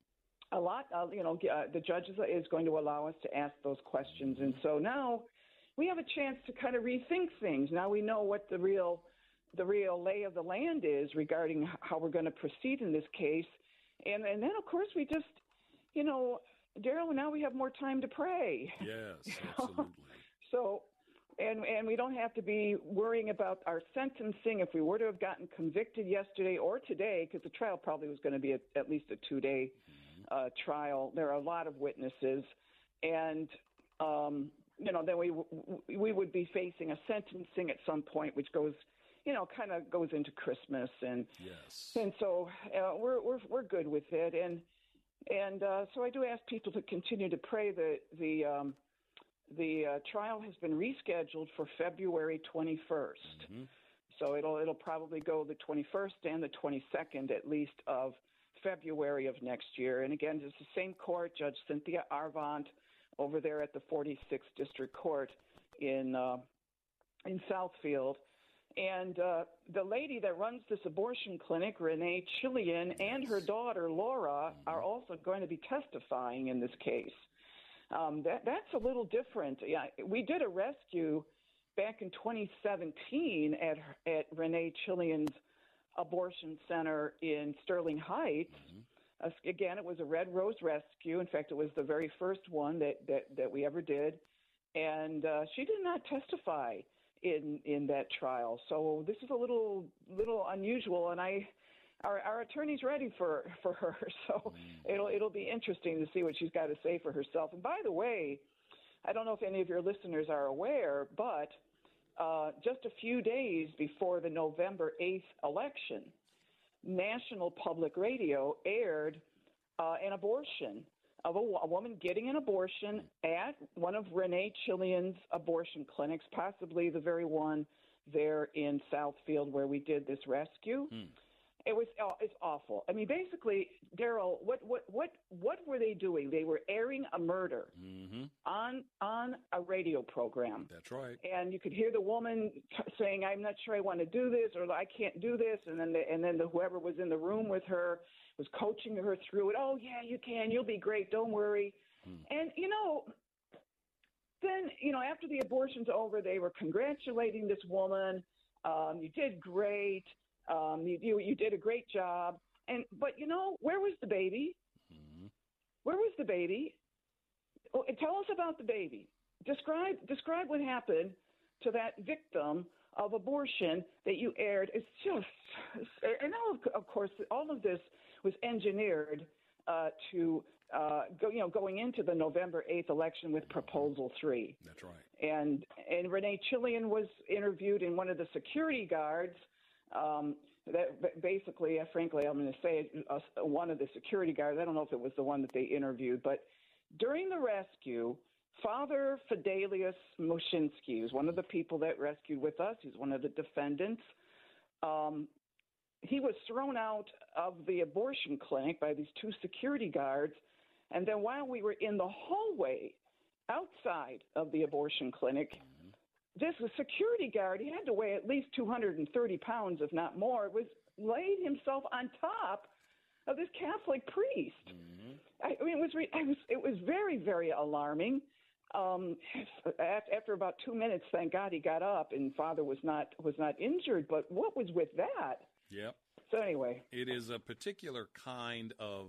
S2: a lot. Uh, you know, uh, the judge is going to allow us to ask those questions, and so now we have a chance to kind of rethink things. Now we know what the real the real lay of the land is regarding how we're going to proceed in this case. And and then, of course, we just, you know, Daryl, now we have more time to pray.
S7: Yes, absolutely.
S2: So, and and we don't have to be worrying about our sentencing if we were to have gotten convicted yesterday or today, because the trial probably was going to be a, at least a two-day mm-hmm. uh, trial. There are a lot of witnesses. And, um, you know, then we we would be facing a sentencing at some point, which goes – you know, kind of goes into Christmas, and
S7: yes,
S2: and so uh, we're we're we're good with it, and and uh, so I do ask people to continue to pray. The the um, the uh, trial has been rescheduled for February twenty-first, mm-hmm. so it'll it'll probably go the twenty-first and the twenty-second at least of February of next year. And again, it's the same court. Judge Cynthia Arvant over there at the forty-sixth District Court in uh, in Southfield. And uh, the lady that runs this abortion clinic, Renee Chillian, and her daughter, Laura, are also going to be testifying in this case. Um, that, that's a little different. Yeah, we did a rescue back in twenty seventeen at, at Renee Chillian's abortion center in Sterling Heights. Mm-hmm. Uh, again, it was a Red Rose rescue. In fact, it was the very first one that, that, that we ever did. And uh, she did not testify in in that trial. So this is a little little unusual, and I our our attorney's ready for, for her. So mm. it'll it'll be interesting to see what she's got to say for herself. And by the way, I don't know if any of your listeners are aware, but uh, just a few days before the November eighth election, National Public Radio aired uh, an abortion of a, a woman getting an abortion at one of Renee Chillian's abortion clinics, possibly the very one there in Southfield where we did this rescue. Hmm. It was uh, it's awful. I mean, basically, Daryl, what what what what were they doing? They were airing a murder
S7: mm-hmm.
S2: on on a radio program.
S7: That's right.
S2: And you could hear the woman t- saying, "I'm not sure I want to do this," or "I can't do this," and then the, and then the, whoever was in the room with her was coaching her through it. "Oh yeah, you can. You'll be great. Don't worry." Hmm. And you know, then you know after the abortion's over, they were congratulating this woman. Um, you did great. Um, you, you you did a great job, and but you know where was the baby? Mm-hmm. Where was the baby? Oh, tell us about the baby. Describe describe what happened to that victim of abortion that you aired. It's just, and all of, of course, all of this was engineered uh, to uh, go, you know, going into the November eighth election with Proposal Three.
S7: That's right.
S2: And and Renee Chillian was interviewed, and one of the security guards. Um, that basically, uh, frankly, I'm going to say uh, one of the security guards. I don't know if it was the one that they interviewed, but during the rescue, Father Fidelius Mushinsky is one of the people that rescued with us. He's one of the defendants. Um, he was thrown out of the abortion clinic by these two security guards, and then while we were in the hallway outside of the abortion clinic, this security guard, he had to weigh at least two hundred thirty pounds, if not more, was laid himself on top of this Catholic priest. Mm-hmm. I, I mean, it was, re- I was it was very, very alarming. Um, after about two minutes, thank God he got up and Father was not was not injured. But what was with that?
S7: Yep.
S2: So anyway,
S7: it is a particular kind of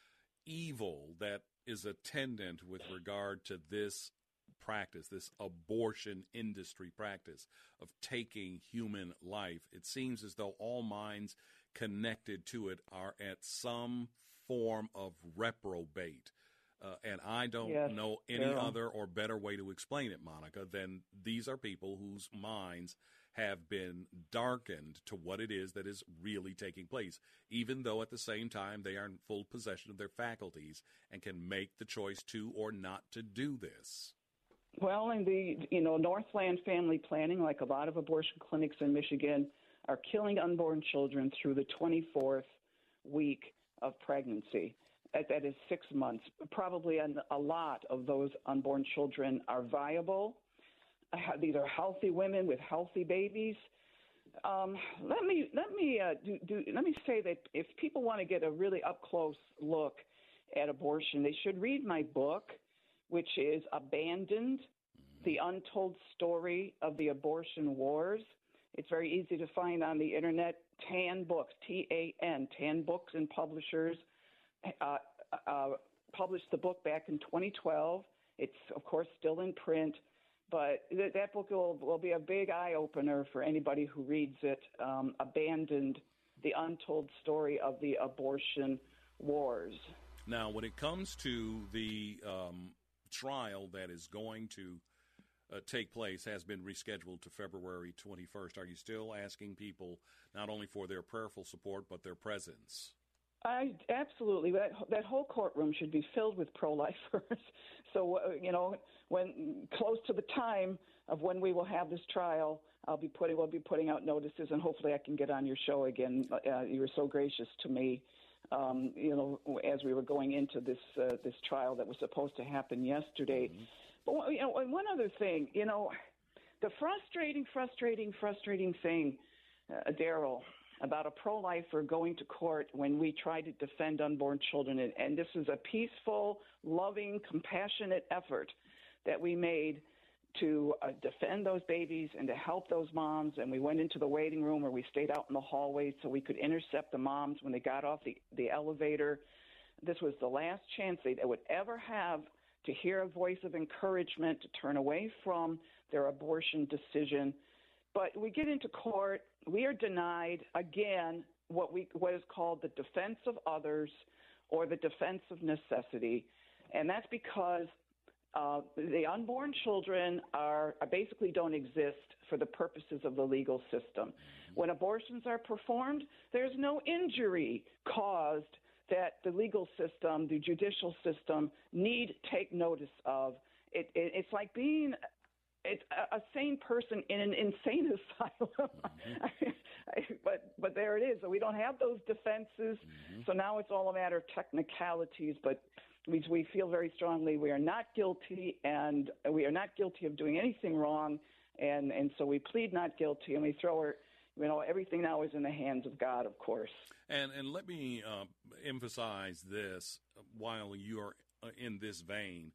S7: evil that is attendant with regard to this practice, this abortion industry practice of taking human life. It seems as though all minds connected to it are at some form of reprobate. Uh, and I don't
S2: yes,
S7: know any
S2: yeah.
S7: other or better way to explain it, Monica, than these are people whose minds have been darkened to what it is that is really taking place, even though at the same time they are in full possession of their faculties and can make the choice to or not to do this.
S2: Well, in the, you know, Northland Family Planning, like a lot of abortion clinics in Michigan, are killing unborn children through the twenty-fourth week of pregnancy. That, that is six months. Probably an, a lot of those unborn children are viable. Uh, these are healthy women with healthy babies. Um, let me let me uh, do, do let me say that if people want to get a really up close look at abortion, they should read my book, which is Abandoned, The Untold Story of the Abortion Wars. It's very easy to find on the internet. Tan Books, T A N, Tan Books and Publishers, uh, uh, published the book back in twenty twelve. It's, of course, still in print, but th- that book will, will be a big eye-opener for anybody who reads it. Um, Abandoned, The Untold Story of the Abortion Wars.
S7: Now, when it comes to the um trial that is going to uh, take place has been rescheduled to February twenty-first. Are you still asking people not only for their prayerful support but their presence?
S2: I absolutely. That that whole courtroom should be filled with pro-lifers. So uh, you know, when close to the time of when we will have this trial, I'll be putting we'll be putting out notices, and hopefully I can get on your show again. Uh, you were so gracious to me um, you know, as we were going into this uh, this trial that was supposed to happen yesterday. Mm-hmm. But, you know, one other thing, you know, the frustrating, frustrating, frustrating thing, uh, Daryl, about a pro-lifer going to court when we try to defend unborn children, and, and this is a peaceful, loving, compassionate effort that we made to uh, defend those babies and to help those moms. And we went into the waiting room, or we stayed out in the hallway so we could intercept the moms when they got off the, the elevator. This was the last chance they, they would ever have to hear a voice of encouragement, to turn away from their abortion decision. But we get into court, we are denied, again, what we what is called the defense of others or the defense of necessity. And that's because uh, the unborn children are, are basically don't exist for the purposes of the legal system. When abortions are performed, there's no injury caused that the legal system, the judicial system, need take notice of. It, it, it's like being it's a, a sane person in an insane asylum. Mm-hmm. but but there it is. So we don't have those defenses. Mm-hmm. So now it's all a matter of technicalities. But we, we feel very strongly we are not guilty, and we are not guilty of doing anything wrong. And, and so we plead not guilty, and we throw our, you know, everything now is in the hands of God, of course.
S7: And and let me uh, emphasize this while you are in this vein.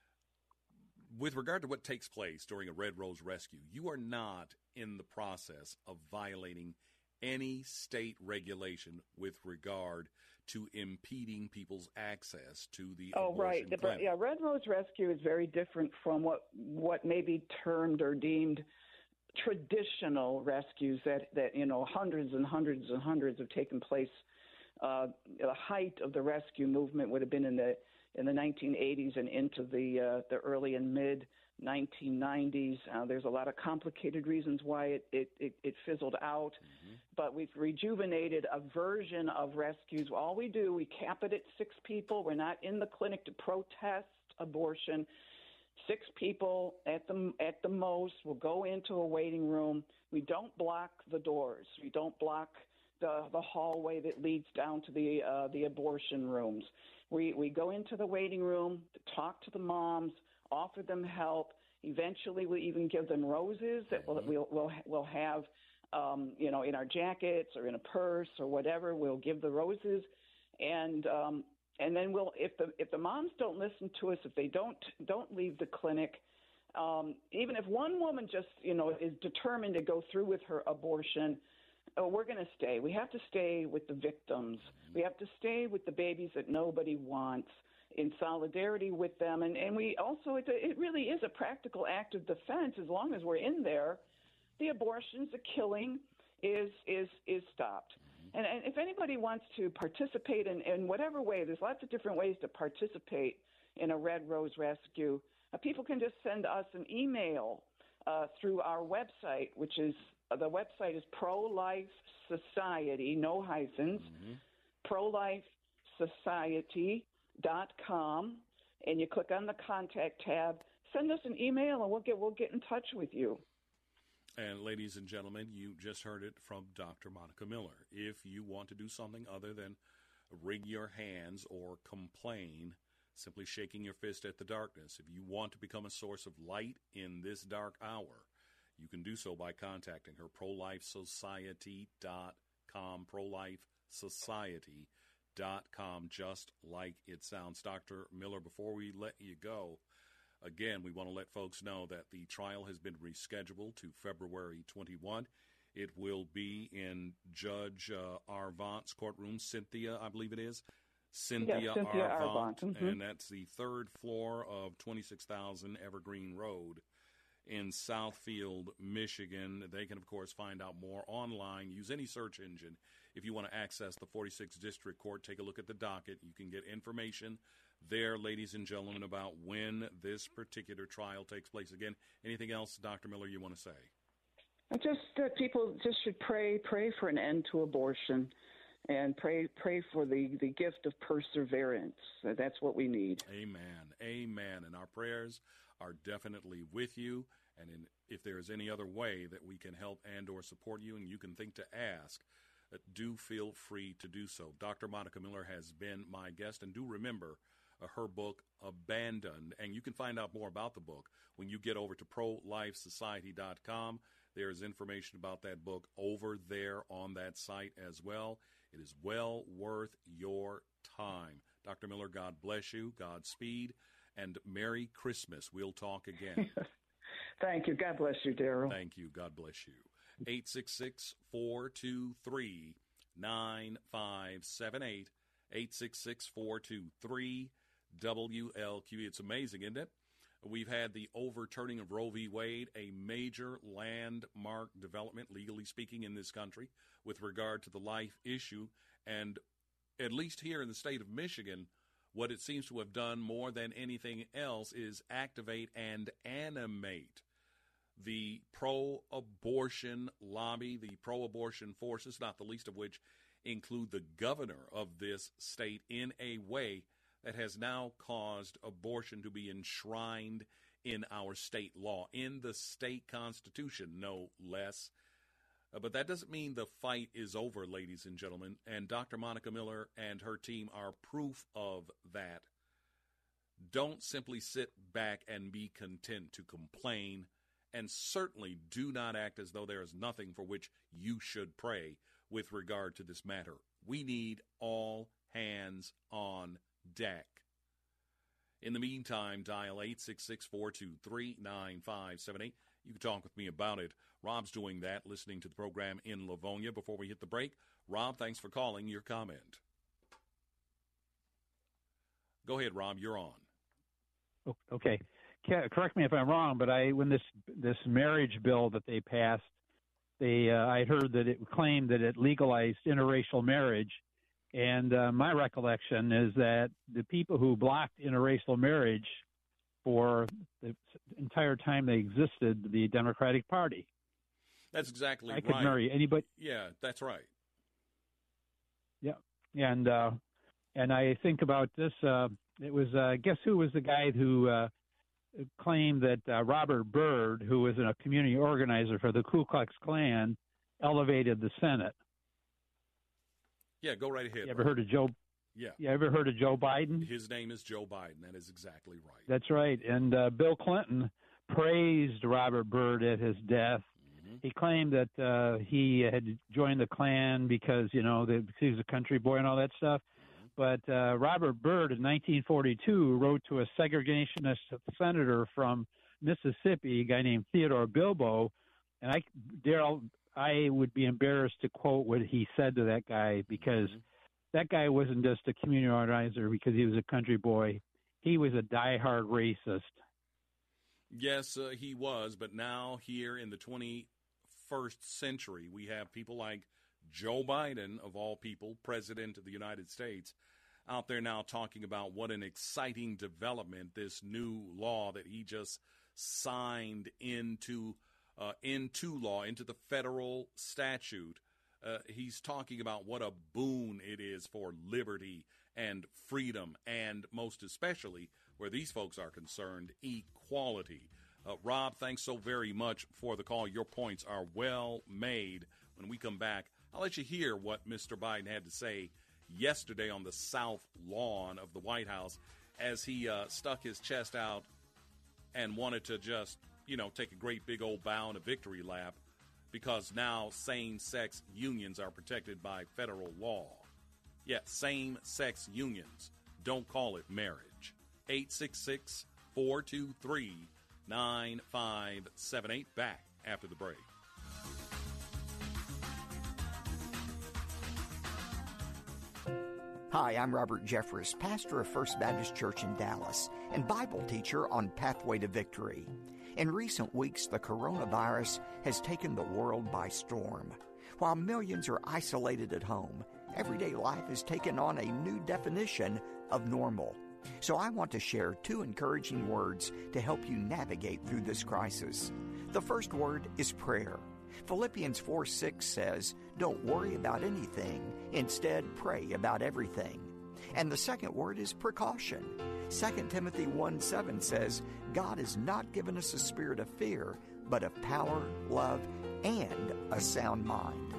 S7: With regard to what takes place during a Red Rose rescue, you are not in the process of violating any state regulation with regard to impeding people's access to the
S2: oh,
S7: abortion
S2: right. The,
S7: clinic.
S2: yeah, Red Rose Rescue is very different from what what may be termed or deemed traditional rescues that, that you know, hundreds and hundreds and hundreds have taken place. Uh, the height of the rescue movement would have been in the in the nineteen eighties and into the uh, the early and mid nineteen nineties. Uh, there's a lot of complicated reasons why it, it, it, it fizzled out, mm-hmm. but we've rejuvenated a version of rescues. All we do, we cap it at six people. We're not in the clinic to protest abortion. Six people at the at the most will go into a waiting room. We don't block the doors. We don't block the the hallway that leads down to the uh, the abortion rooms. We we go into the waiting room to talk to the moms, offer them help. Eventually, we even give them roses that we'll we'll we'll, we'll have, um, you know, in our jackets or in a purse or whatever. We'll give the roses, and um, and then we'll if the if the moms don't listen to us, if they don't don't leave the clinic, um, even if one woman just you know is determined to go through with her abortion. Oh, we're going to stay. We have to stay with the victims. We have to stay with the babies that nobody wants, in solidarity with them. And, and we also, it, it really is a practical act of defense. As long as we're in there, the abortions, the killing is is is stopped. And, and if anybody wants to participate in, in whatever way, there's lots of different ways to participate in a Red Rose Rescue. Uh, people can just send us an email uh, through our website, which is the website is Pro-Life Society, no hyphens, mm-hmm. pro life society dot com, and you click on the contact tab. Send us an email, and we'll get we'll get in touch with you.
S7: And ladies and gentlemen, you just heard it from Doctor Monica Miller. If you want to do something other than wring your hands or complain, simply shaking your fist at the darkness, if you want to become a source of light in this dark hour, you can do so by contacting her, pro life society dot com, pro life society dot com, just like it sounds. Doctor Miller, before we let you go, again, we want to let folks know that the trial has been rescheduled to February twenty-first. It will be in Judge uh, Arvant's courtroom, Cynthia, I believe it is. Cynthia,
S2: yes, Cynthia
S7: Arvant,
S2: Arvant. Mm-hmm.
S7: And that's the third floor of twenty-six thousand Evergreen Road in Southfield, Michigan. They can, of course, find out more online. Use any search engine. If you want to access the forty-sixth District Court, take a look at the docket. You can get information there, ladies and gentlemen, about when this particular trial takes place. Again, anything else, Doctor Miller, you want to say?
S2: Just that people just should pray, pray for an end to abortion, and pray, pray for the, the gift of perseverance. That's what we need.
S7: Amen. Amen. And our prayers are definitely with you. And in, if there is any other way that we can help and or support you, and you can think to ask, uh, do feel free to do so. Doctor Monica Miller has been my guest, and do remember uh, her book, Abandoned, and you can find out more about the book when you get over to pro life society dot com. There's information about that book over there on that site as well. It is well worth your time. Doctor Miller, God bless you, Godspeed, and Merry Christmas. We'll talk again.
S2: Thank you. God bless you, Daryl.
S7: Thank you. God bless you. eight six six, four two three, nine five seven eight. eight six six, four two three, W L Q E. It's amazing, isn't it? We've had the overturning of Roe v. Wade, a major landmark development, legally speaking, in this country with regard to the life issue. And at least here in the state of Michigan, what it seems to have done more than anything else is activate and animate the pro-abortion lobby, the pro-abortion forces, not the least of which include the governor of this state, in a way that has now caused abortion to be enshrined in our state law, in the state constitution, no less. Uh, but that doesn't mean the fight is over, ladies and gentlemen, and Doctor Monica Miller and her team are proof of that. Don't simply sit back and be content to complain, and certainly do not act as though there is nothing for which you should pray with regard to this matter. We need all hands on deck. In the meantime, dial eight six six, four two three, nine five seven eight. You can talk with me about it. Rob's doing that, listening to the program in Livonia. Before we hit the break, Rob, thanks for calling. Your comment. Go ahead, Rob. You're on.
S9: Okay. Correct me if I'm wrong, but I when this this marriage bill that they passed, they uh, I heard that it claimed that it legalized interracial marriage. And uh, my recollection is that the people who blocked interracial marriage for the entire time they existed, the Democratic Party.
S7: That's exactly
S9: I
S7: right.
S9: I could marry anybody.
S7: Yeah, that's right.
S9: Yeah, and uh, and I think about this. Uh, it was uh, guess who was the guy who uh, claimed that uh, Robert Byrd, who was a community organizer for the Ku Klux Klan, elevated the Senate.
S7: Yeah, go right ahead.
S9: You ever
S7: Rob.
S9: heard of Joe?
S7: Yeah.
S9: You ever heard of Joe Biden?
S7: His name is Joe Biden. That is exactly right.
S9: That's right. And uh, Bill Clinton praised Robert Byrd at his death. Mm-hmm. He claimed that uh, he had joined the Klan because, you know, the, he was a country boy and all that stuff. Mm-hmm. But uh, Robert Byrd in nineteen forty-two wrote to a segregationist senator from Mississippi, a guy named Theodore Bilbo. And I, Daryl, I would be embarrassed to quote what he said to that guy, because mm-hmm. that guy wasn't just a community organizer because he was a country boy. He was a diehard racist.
S7: Yes, uh, he was. But now here in the twenty-first century, we have people like Joe Biden, of all people, President of the United States, out there now talking about what an exciting development this new law that he just signed into Uh, into law, into the federal statute. Uh, he's talking about what a boon it is for liberty and freedom, and most especially, where these folks are concerned, equality. Uh, Rob, thanks so very much for the call. Your points are well made. When we come back, I'll let you hear what Mister Biden had to say yesterday on the South Lawn of the White House as he uh, stuck his chest out and wanted to just you know, take a great big old bow and a victory lap, because now same-sex unions are protected by federal law. Yeah, same-sex unions. Don't call it marriage. eight six six, four two three, nine five seven eight. Back after the break.
S11: Hi, I'm Robert Jeffress, pastor of First Baptist Church in Dallas and Bible teacher on Pathway to Victory. In recent weeks, the coronavirus has taken the world by storm. While millions are isolated at home, everyday life has taken on a new definition of normal. So I want to share two encouraging words to help you navigate through this crisis. The first word is prayer. Philippians four six says, "Don't worry about anything. Instead, pray about everything." And the second word is precaution. Second Timothy one seven says, "God has not given us a spirit of fear, but of power, love, and a sound mind."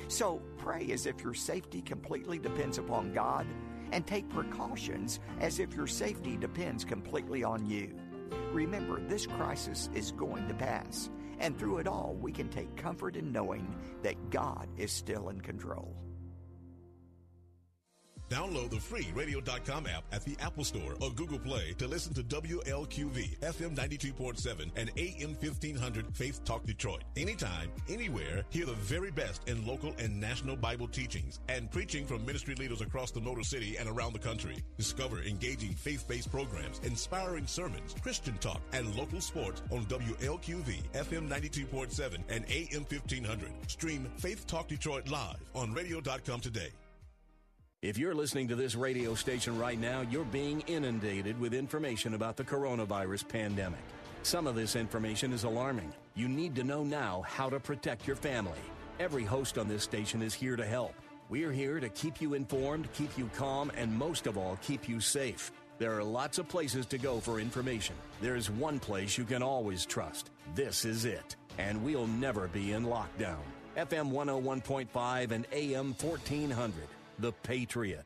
S11: So pray as if your safety completely depends upon God, and take precautions as if your safety depends completely on you. Remember, this crisis is going to pass, and through it all, we can take comfort in knowing that God is still in control.
S23: Download the free radio dot com app at the Apple Store or Google Play to listen to W L Q V, F M ninety-two point seven and A M fifteen hundred Faith Talk Detroit. Anytime, anywhere, hear the very best in local and national Bible teachings and preaching from ministry leaders across the Motor City and around the country. Discover engaging faith-based programs, inspiring sermons, Christian talk, and local sports on W L Q V, F M ninety-two point seven and A M fifteen hundred. Stream Faith Talk Detroit live on radio dot com today.
S12: If you're listening to this radio station right now, you're being inundated with information about the coronavirus pandemic. Some of this information is alarming. You need to know now how to protect your family. Every host on this station is here to help. We're here to keep you informed, keep you calm, and most of all, keep you safe. There are lots of places to go for information. There's one place you can always trust. This is it. And we'll never be in lockdown. F M one oh one point five and A M fourteen hundred. The Patriot.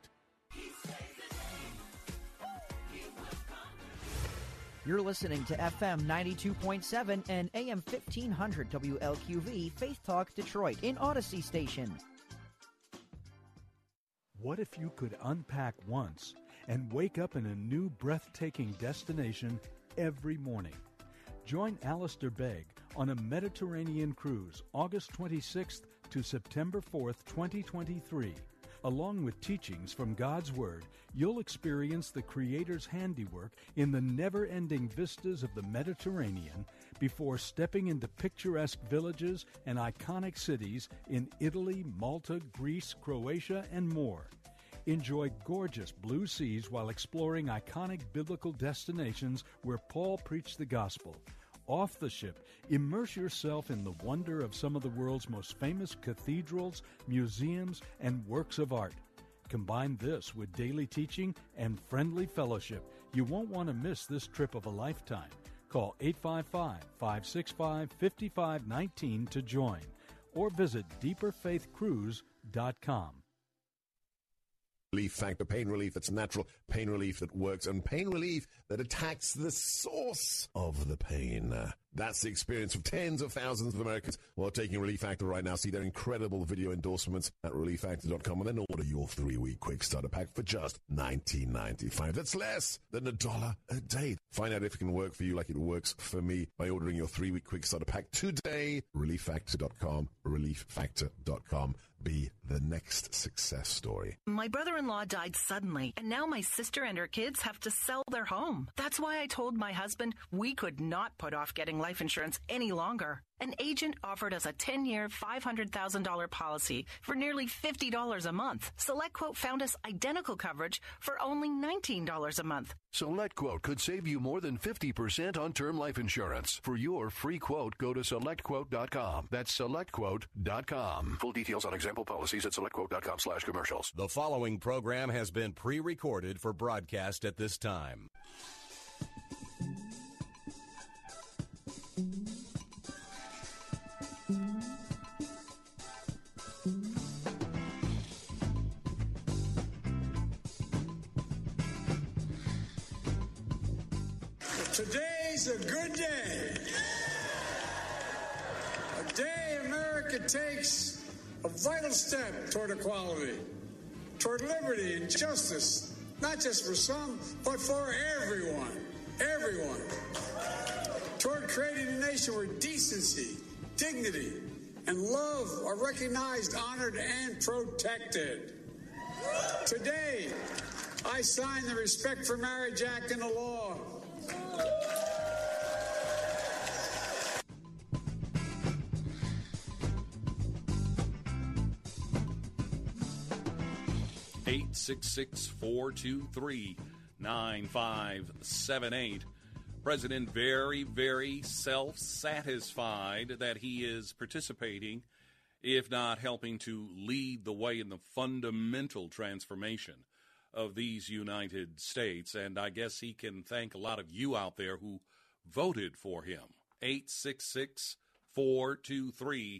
S10: You're listening to F M ninety-two point seven and A M fifteen hundred W L Q V Faith Talk Detroit in Odyssey Station.
S3: What if you could unpack once and wake up in a new breathtaking destination every morning? Join Alistair Begg on a Mediterranean cruise August twenty-sixth to September fourth, twenty twenty-three. Along with teachings from God's Word, you'll experience the Creator's handiwork in the never-ending vistas of the Mediterranean before stepping into picturesque villages and iconic cities in Italy, Malta, Greece, Croatia, and more. Enjoy gorgeous blue seas while exploring iconic biblical destinations where Paul preached the gospel. Off the ship, immerse yourself in the wonder of some of the world's most famous cathedrals, museums, and works of art. Combine this with daily teaching and friendly fellowship. You won't want to miss this trip of a lifetime. Call eight five five, five six five, five five one nine to join, or visit deeper faith cruise dot com.
S23: Relief Factor, pain relief that's natural, pain relief that works, and pain relief that attacks the source of the pain. Uh, that's the experience of tens of thousands of Americans who are taking Relief Factor right now. See their incredible video endorsements at relief factor dot com and then order your three-week quick starter pack for just nineteen ninety-five. That's less than a dollar a day. Find out if it can work for you like it works for me by ordering your three-week quick starter pack today. relief factor dot com, relief factor dot com. Be the next success story.
S15: My brother-in-law died suddenly, and now my sister and her kids have to sell their home. That's why I told my husband we could not put off getting life insurance any longer. An agent offered us a ten-year, five hundred thousand dollars policy for nearly fifty dollars a month. SelectQuote found us identical coverage for only nineteen dollars a month.
S16: SelectQuote could save you more than fifty percent on term life insurance. For your free quote, go to select quote dot com. That's select quote dot com. Full details on example policies at select quote dot com slash commercials.
S24: The following program has been pre-recorded for broadcast at this time.
S17: Today's a good day. A day America takes a vital step toward equality, toward liberty and justice, not just for some, but for everyone. Everyone. Toward creating a nation where decency, dignity, and love are recognized, honored, and protected. Today, I sign the Respect for Marriage Act into law.
S7: eight six six, four two three, nine five seven eight. President very, very self-satisfied that he is participating, if not helping to lead the way in the fundamental transformation of these United States. And I guess he can thank a lot of you out there who voted for him. eight six six, four two three,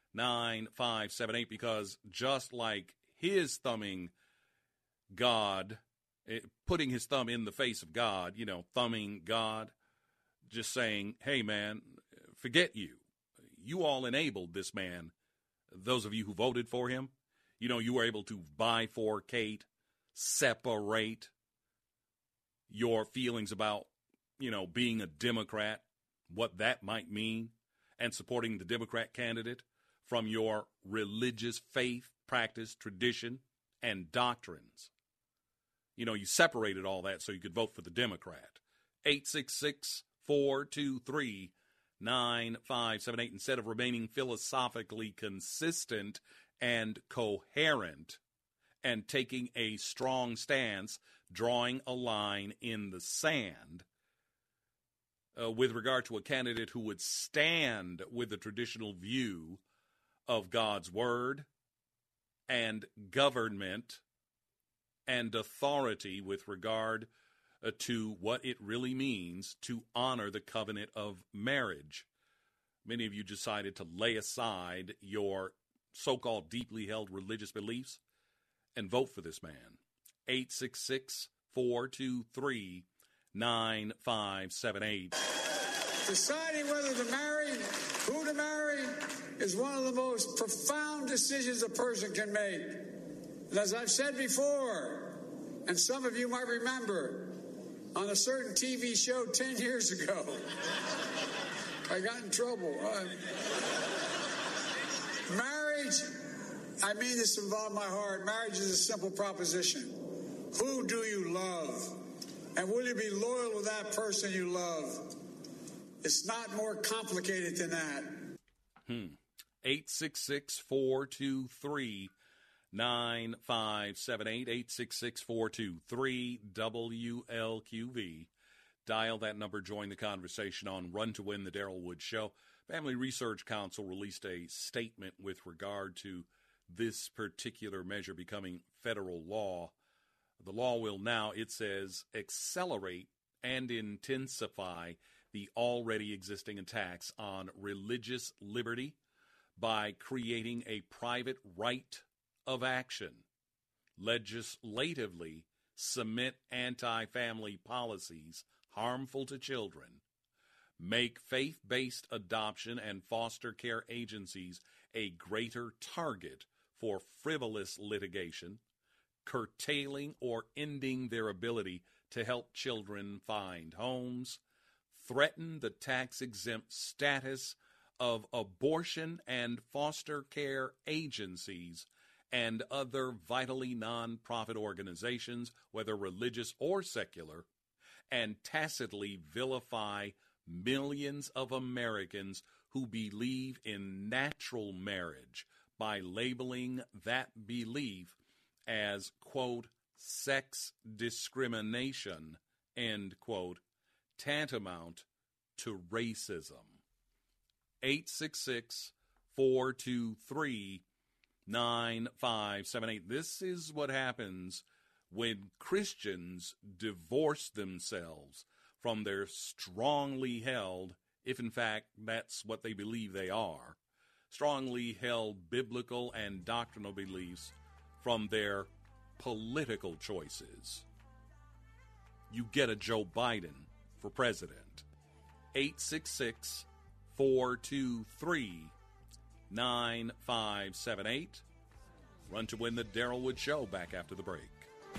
S7: nine five seven eight, because just like his thumbing God, putting his thumb in the face of God, you know, thumbing God, just saying, hey, man, forget you. You all enabled this man. Those of you who voted for him, you know, you were able to bifurcate, separate your feelings about, you know, being a Democrat, what that might mean, and supporting the Democrat candidate from your religious faith, practice, tradition, and doctrines. You know, you separated all that so you could vote for the Democrat. eight six six, four two three, nine five seven eight. Instead of remaining philosophically consistent and coherent and taking a strong stance, drawing a line in the sand uh, with regard to a candidate who would stand with the traditional view of God's word and government and authority with regard uh, to what it really means to honor the covenant of marriage. Many of you decided to lay aside your so-called deeply held religious beliefs and vote for this man. eight six six, four two three, nine five seven eight.
S17: Deciding whether to marry, who to marry, is one of the most profound decisions a person can make. And as I've said before, and some of you might remember, on a certain T V show ten years ago, I got in trouble. Uh, marriage, I mean this from all my heart, marriage is a simple proposition. Who do you love? And will you be loyal to that person you love? It's not more complicated than that.
S7: Hmm. eight six six, four two three, nine five seven eight. eight six six, four two three, W L Q V. Dial that number, join the conversation on Run to Win, the Daryl Wood Show. Family Research Council released a statement with regard to this particular measure becoming federal law. The law will now, it says, accelerate and intensify the already existing attacks on religious liberty by creating a private right of action, legislatively cement anti-family policies harmful to children, make faith-based adoption and foster care agencies a greater target for frivolous litigation, curtailing or ending their ability to help children find homes, threaten the tax-exempt status of abortion and foster care agencies and other vitally nonprofit organizations, whether religious or secular, and tacitly vilify millions of Americans who believe in natural marriage by labeling that belief as, quote, sex discrimination, end quote, tantamount to racism. eight six six, four two three, nine five seven eight. This is what happens when Christians divorce themselves from their strongly held, if in fact that's what they believe they are, strongly held biblical and doctrinal beliefs from their political choices. You get a Joe Biden for president. eight six six, four two three, nine five seven eight. Run to Win, the Daryl Wood Show, back after the break.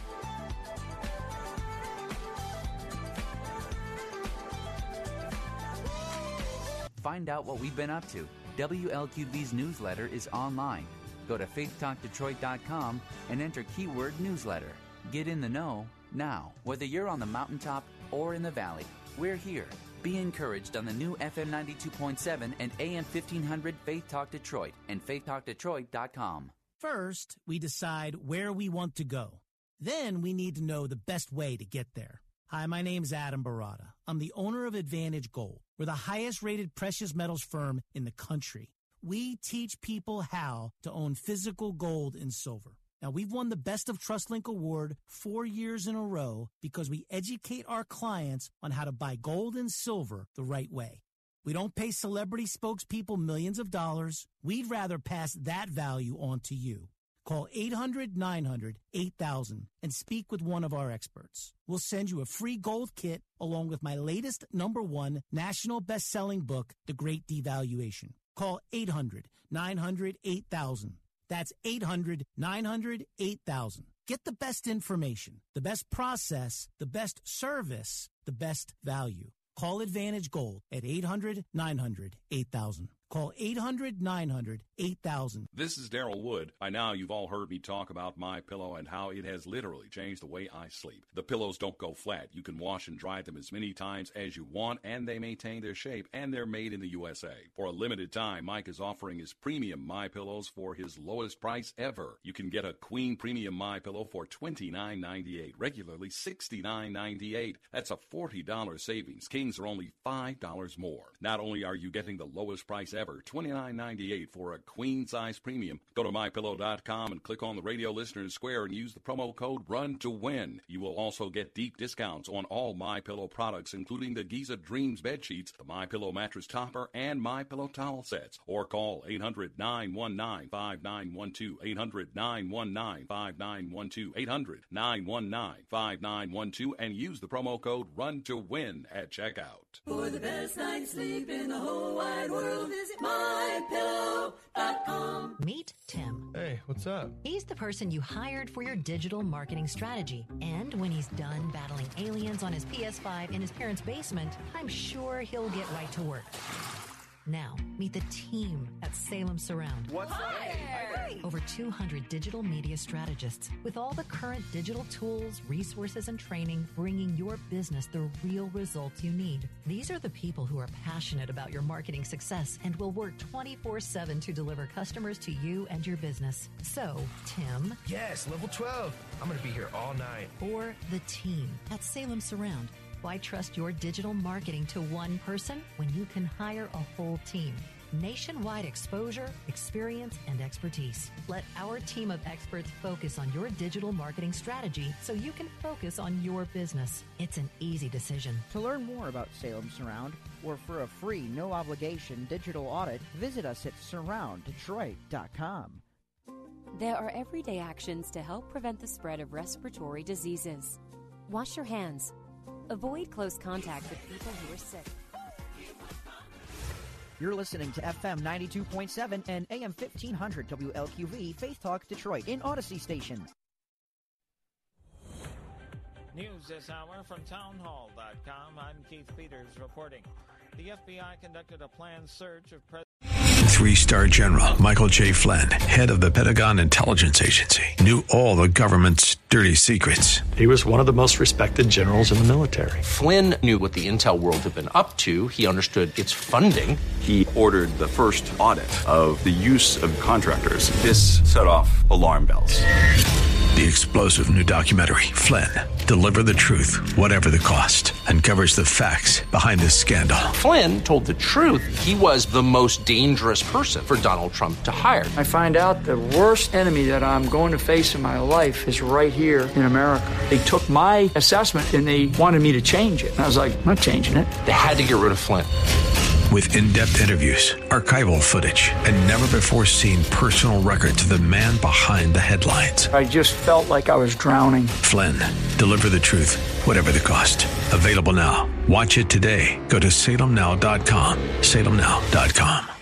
S18: Find out what we've been up to. W L Q V's newsletter is online. Go to faith talk detroit dot com and enter keyword newsletter. Get in the know now. Whether you're on the mountaintop or in the valley, we're here. Be encouraged on the new F M ninety-two point seven and A M fifteen hundred Faith Talk Detroit and faith talk detroit dot com.
S5: First, we decide where we want to go. Then we need to know the best way to get there. Hi, my name's Adam Barada. I'm the owner of Advantage Gold. We're the highest rated precious metals firm in the country. We teach people how to own physical gold and silver. Now, we've won the Best of TrustLink Award four years in a row because we educate our clients on how to buy gold and silver the right way. We don't pay celebrity spokespeople millions of dollars. We'd rather pass that value on to you. Call eight hundred nine hundred eight thousand and speak with one of our experts. We'll send you a free gold kit along with my latest number one national best-selling book, The Great Devaluation. Call eight hundred nine hundred eight thousand. That's eight hundred nine hundred eight thousand. Get the best information, the best process, the best service, the best value. Call Advantage Gold at eight hundred nine hundred eight thousand. Call eight hundred nine hundred eight thousand.
S7: This is Daryl Wood. By now, you've all heard me talk about MyPillow and how it has literally changed the way I sleep. The pillows don't go flat. You can wash and dry them as many times as you want, and they maintain their shape, and they're made in the U S A. For a limited time, Mike is offering his premium MyPillows for his lowest price ever. You can get a Queen Premium MyPillow for twenty-nine ninety-eight, regularly sixty-nine ninety-eight. That's a forty dollars savings. Kings are only five dollars more. Not only are you getting the lowest price ever, twenty-nine ninety-eight for a queen size premium. Go to my pillow dot com and click on the radio listeners square and use the promo code RUN to win. You will also get deep discounts on all MyPillow products, including the Giza Dreams bed sheets, the MyPillow mattress topper, and MyPillow towel sets. Or call eight hundred nine one nine five nine one two, eight hundred nine one nine five nine one two, eight hundred nine one nine five nine one two, and use the promo code RUN to win at checkout.
S13: For the best night's sleep in the whole wide world, visit my pillow dot com.
S6: Meet Tim.
S8: Hey, what's up?
S6: He's the person you hired for your digital marketing strategy. And when he's done battling aliens on his P S five in his parents' basement, I'm sure he'll get right to work. Now, meet the team at Salem Surround.
S8: What's up?
S6: Over two hundred digital media strategists with all the current digital tools, resources, and training, bringing your business the real results you need. These are the people who are passionate about your marketing success and will work twenty-four seven to deliver customers to you and your business. So, Tim.
S8: Yes, level twelve. I'm going to be here all night.
S6: Or the team at Salem Surround. Why trust your digital marketing to one person when you can hire a whole team? Nationwide exposure, experience, and expertise. Let our team of experts focus on your digital marketing strategy so you can focus on your business. It's an easy decision.
S10: To learn more about Salem Surround or for a free, no-obligation digital audit, visit us at surround detroit dot com.
S14: There are everyday actions to help prevent the spread of respiratory diseases. Wash your hands. Avoid close contact with people who are sick.
S10: You're listening to F M ninety-two point seven and A M fifteen hundred W L Q V Faith Talk Detroit in Odyssey Station.
S4: News this hour from town hall dot com. I'm Keith Peters reporting. The F B I conducted a planned search of President...
S19: Three-star General Michael J. Flynn, head of the Pentagon Intelligence Agency, knew all the government's dirty secrets.
S20: He was one of the most respected generals in the military.
S21: Flynn knew what the intel world had been up to. He understood its funding.
S22: He ordered the first audit of the use of contractors. This set off alarm bells.
S19: The explosive new documentary, Flynn, Deliver the Truth, Whatever the Cost, uncovers the facts behind this scandal.
S21: Flynn told the truth. He was the most dangerous person for Donald Trump to hire.
S25: I find out the worst enemy that I'm going to face in my life is right here in America. They took my assessment and they wanted me to change it. And I was like, I'm not changing it.
S21: They had to get rid of Flynn.
S19: With in-depth interviews, archival footage, and never-before-seen personal records of the man behind the headlines.
S25: I just felt like I was drowning.
S19: Flynn, Deliver the Truth, Whatever the Cost. Available now. Watch it today. Go to salem now dot com. salem now dot com.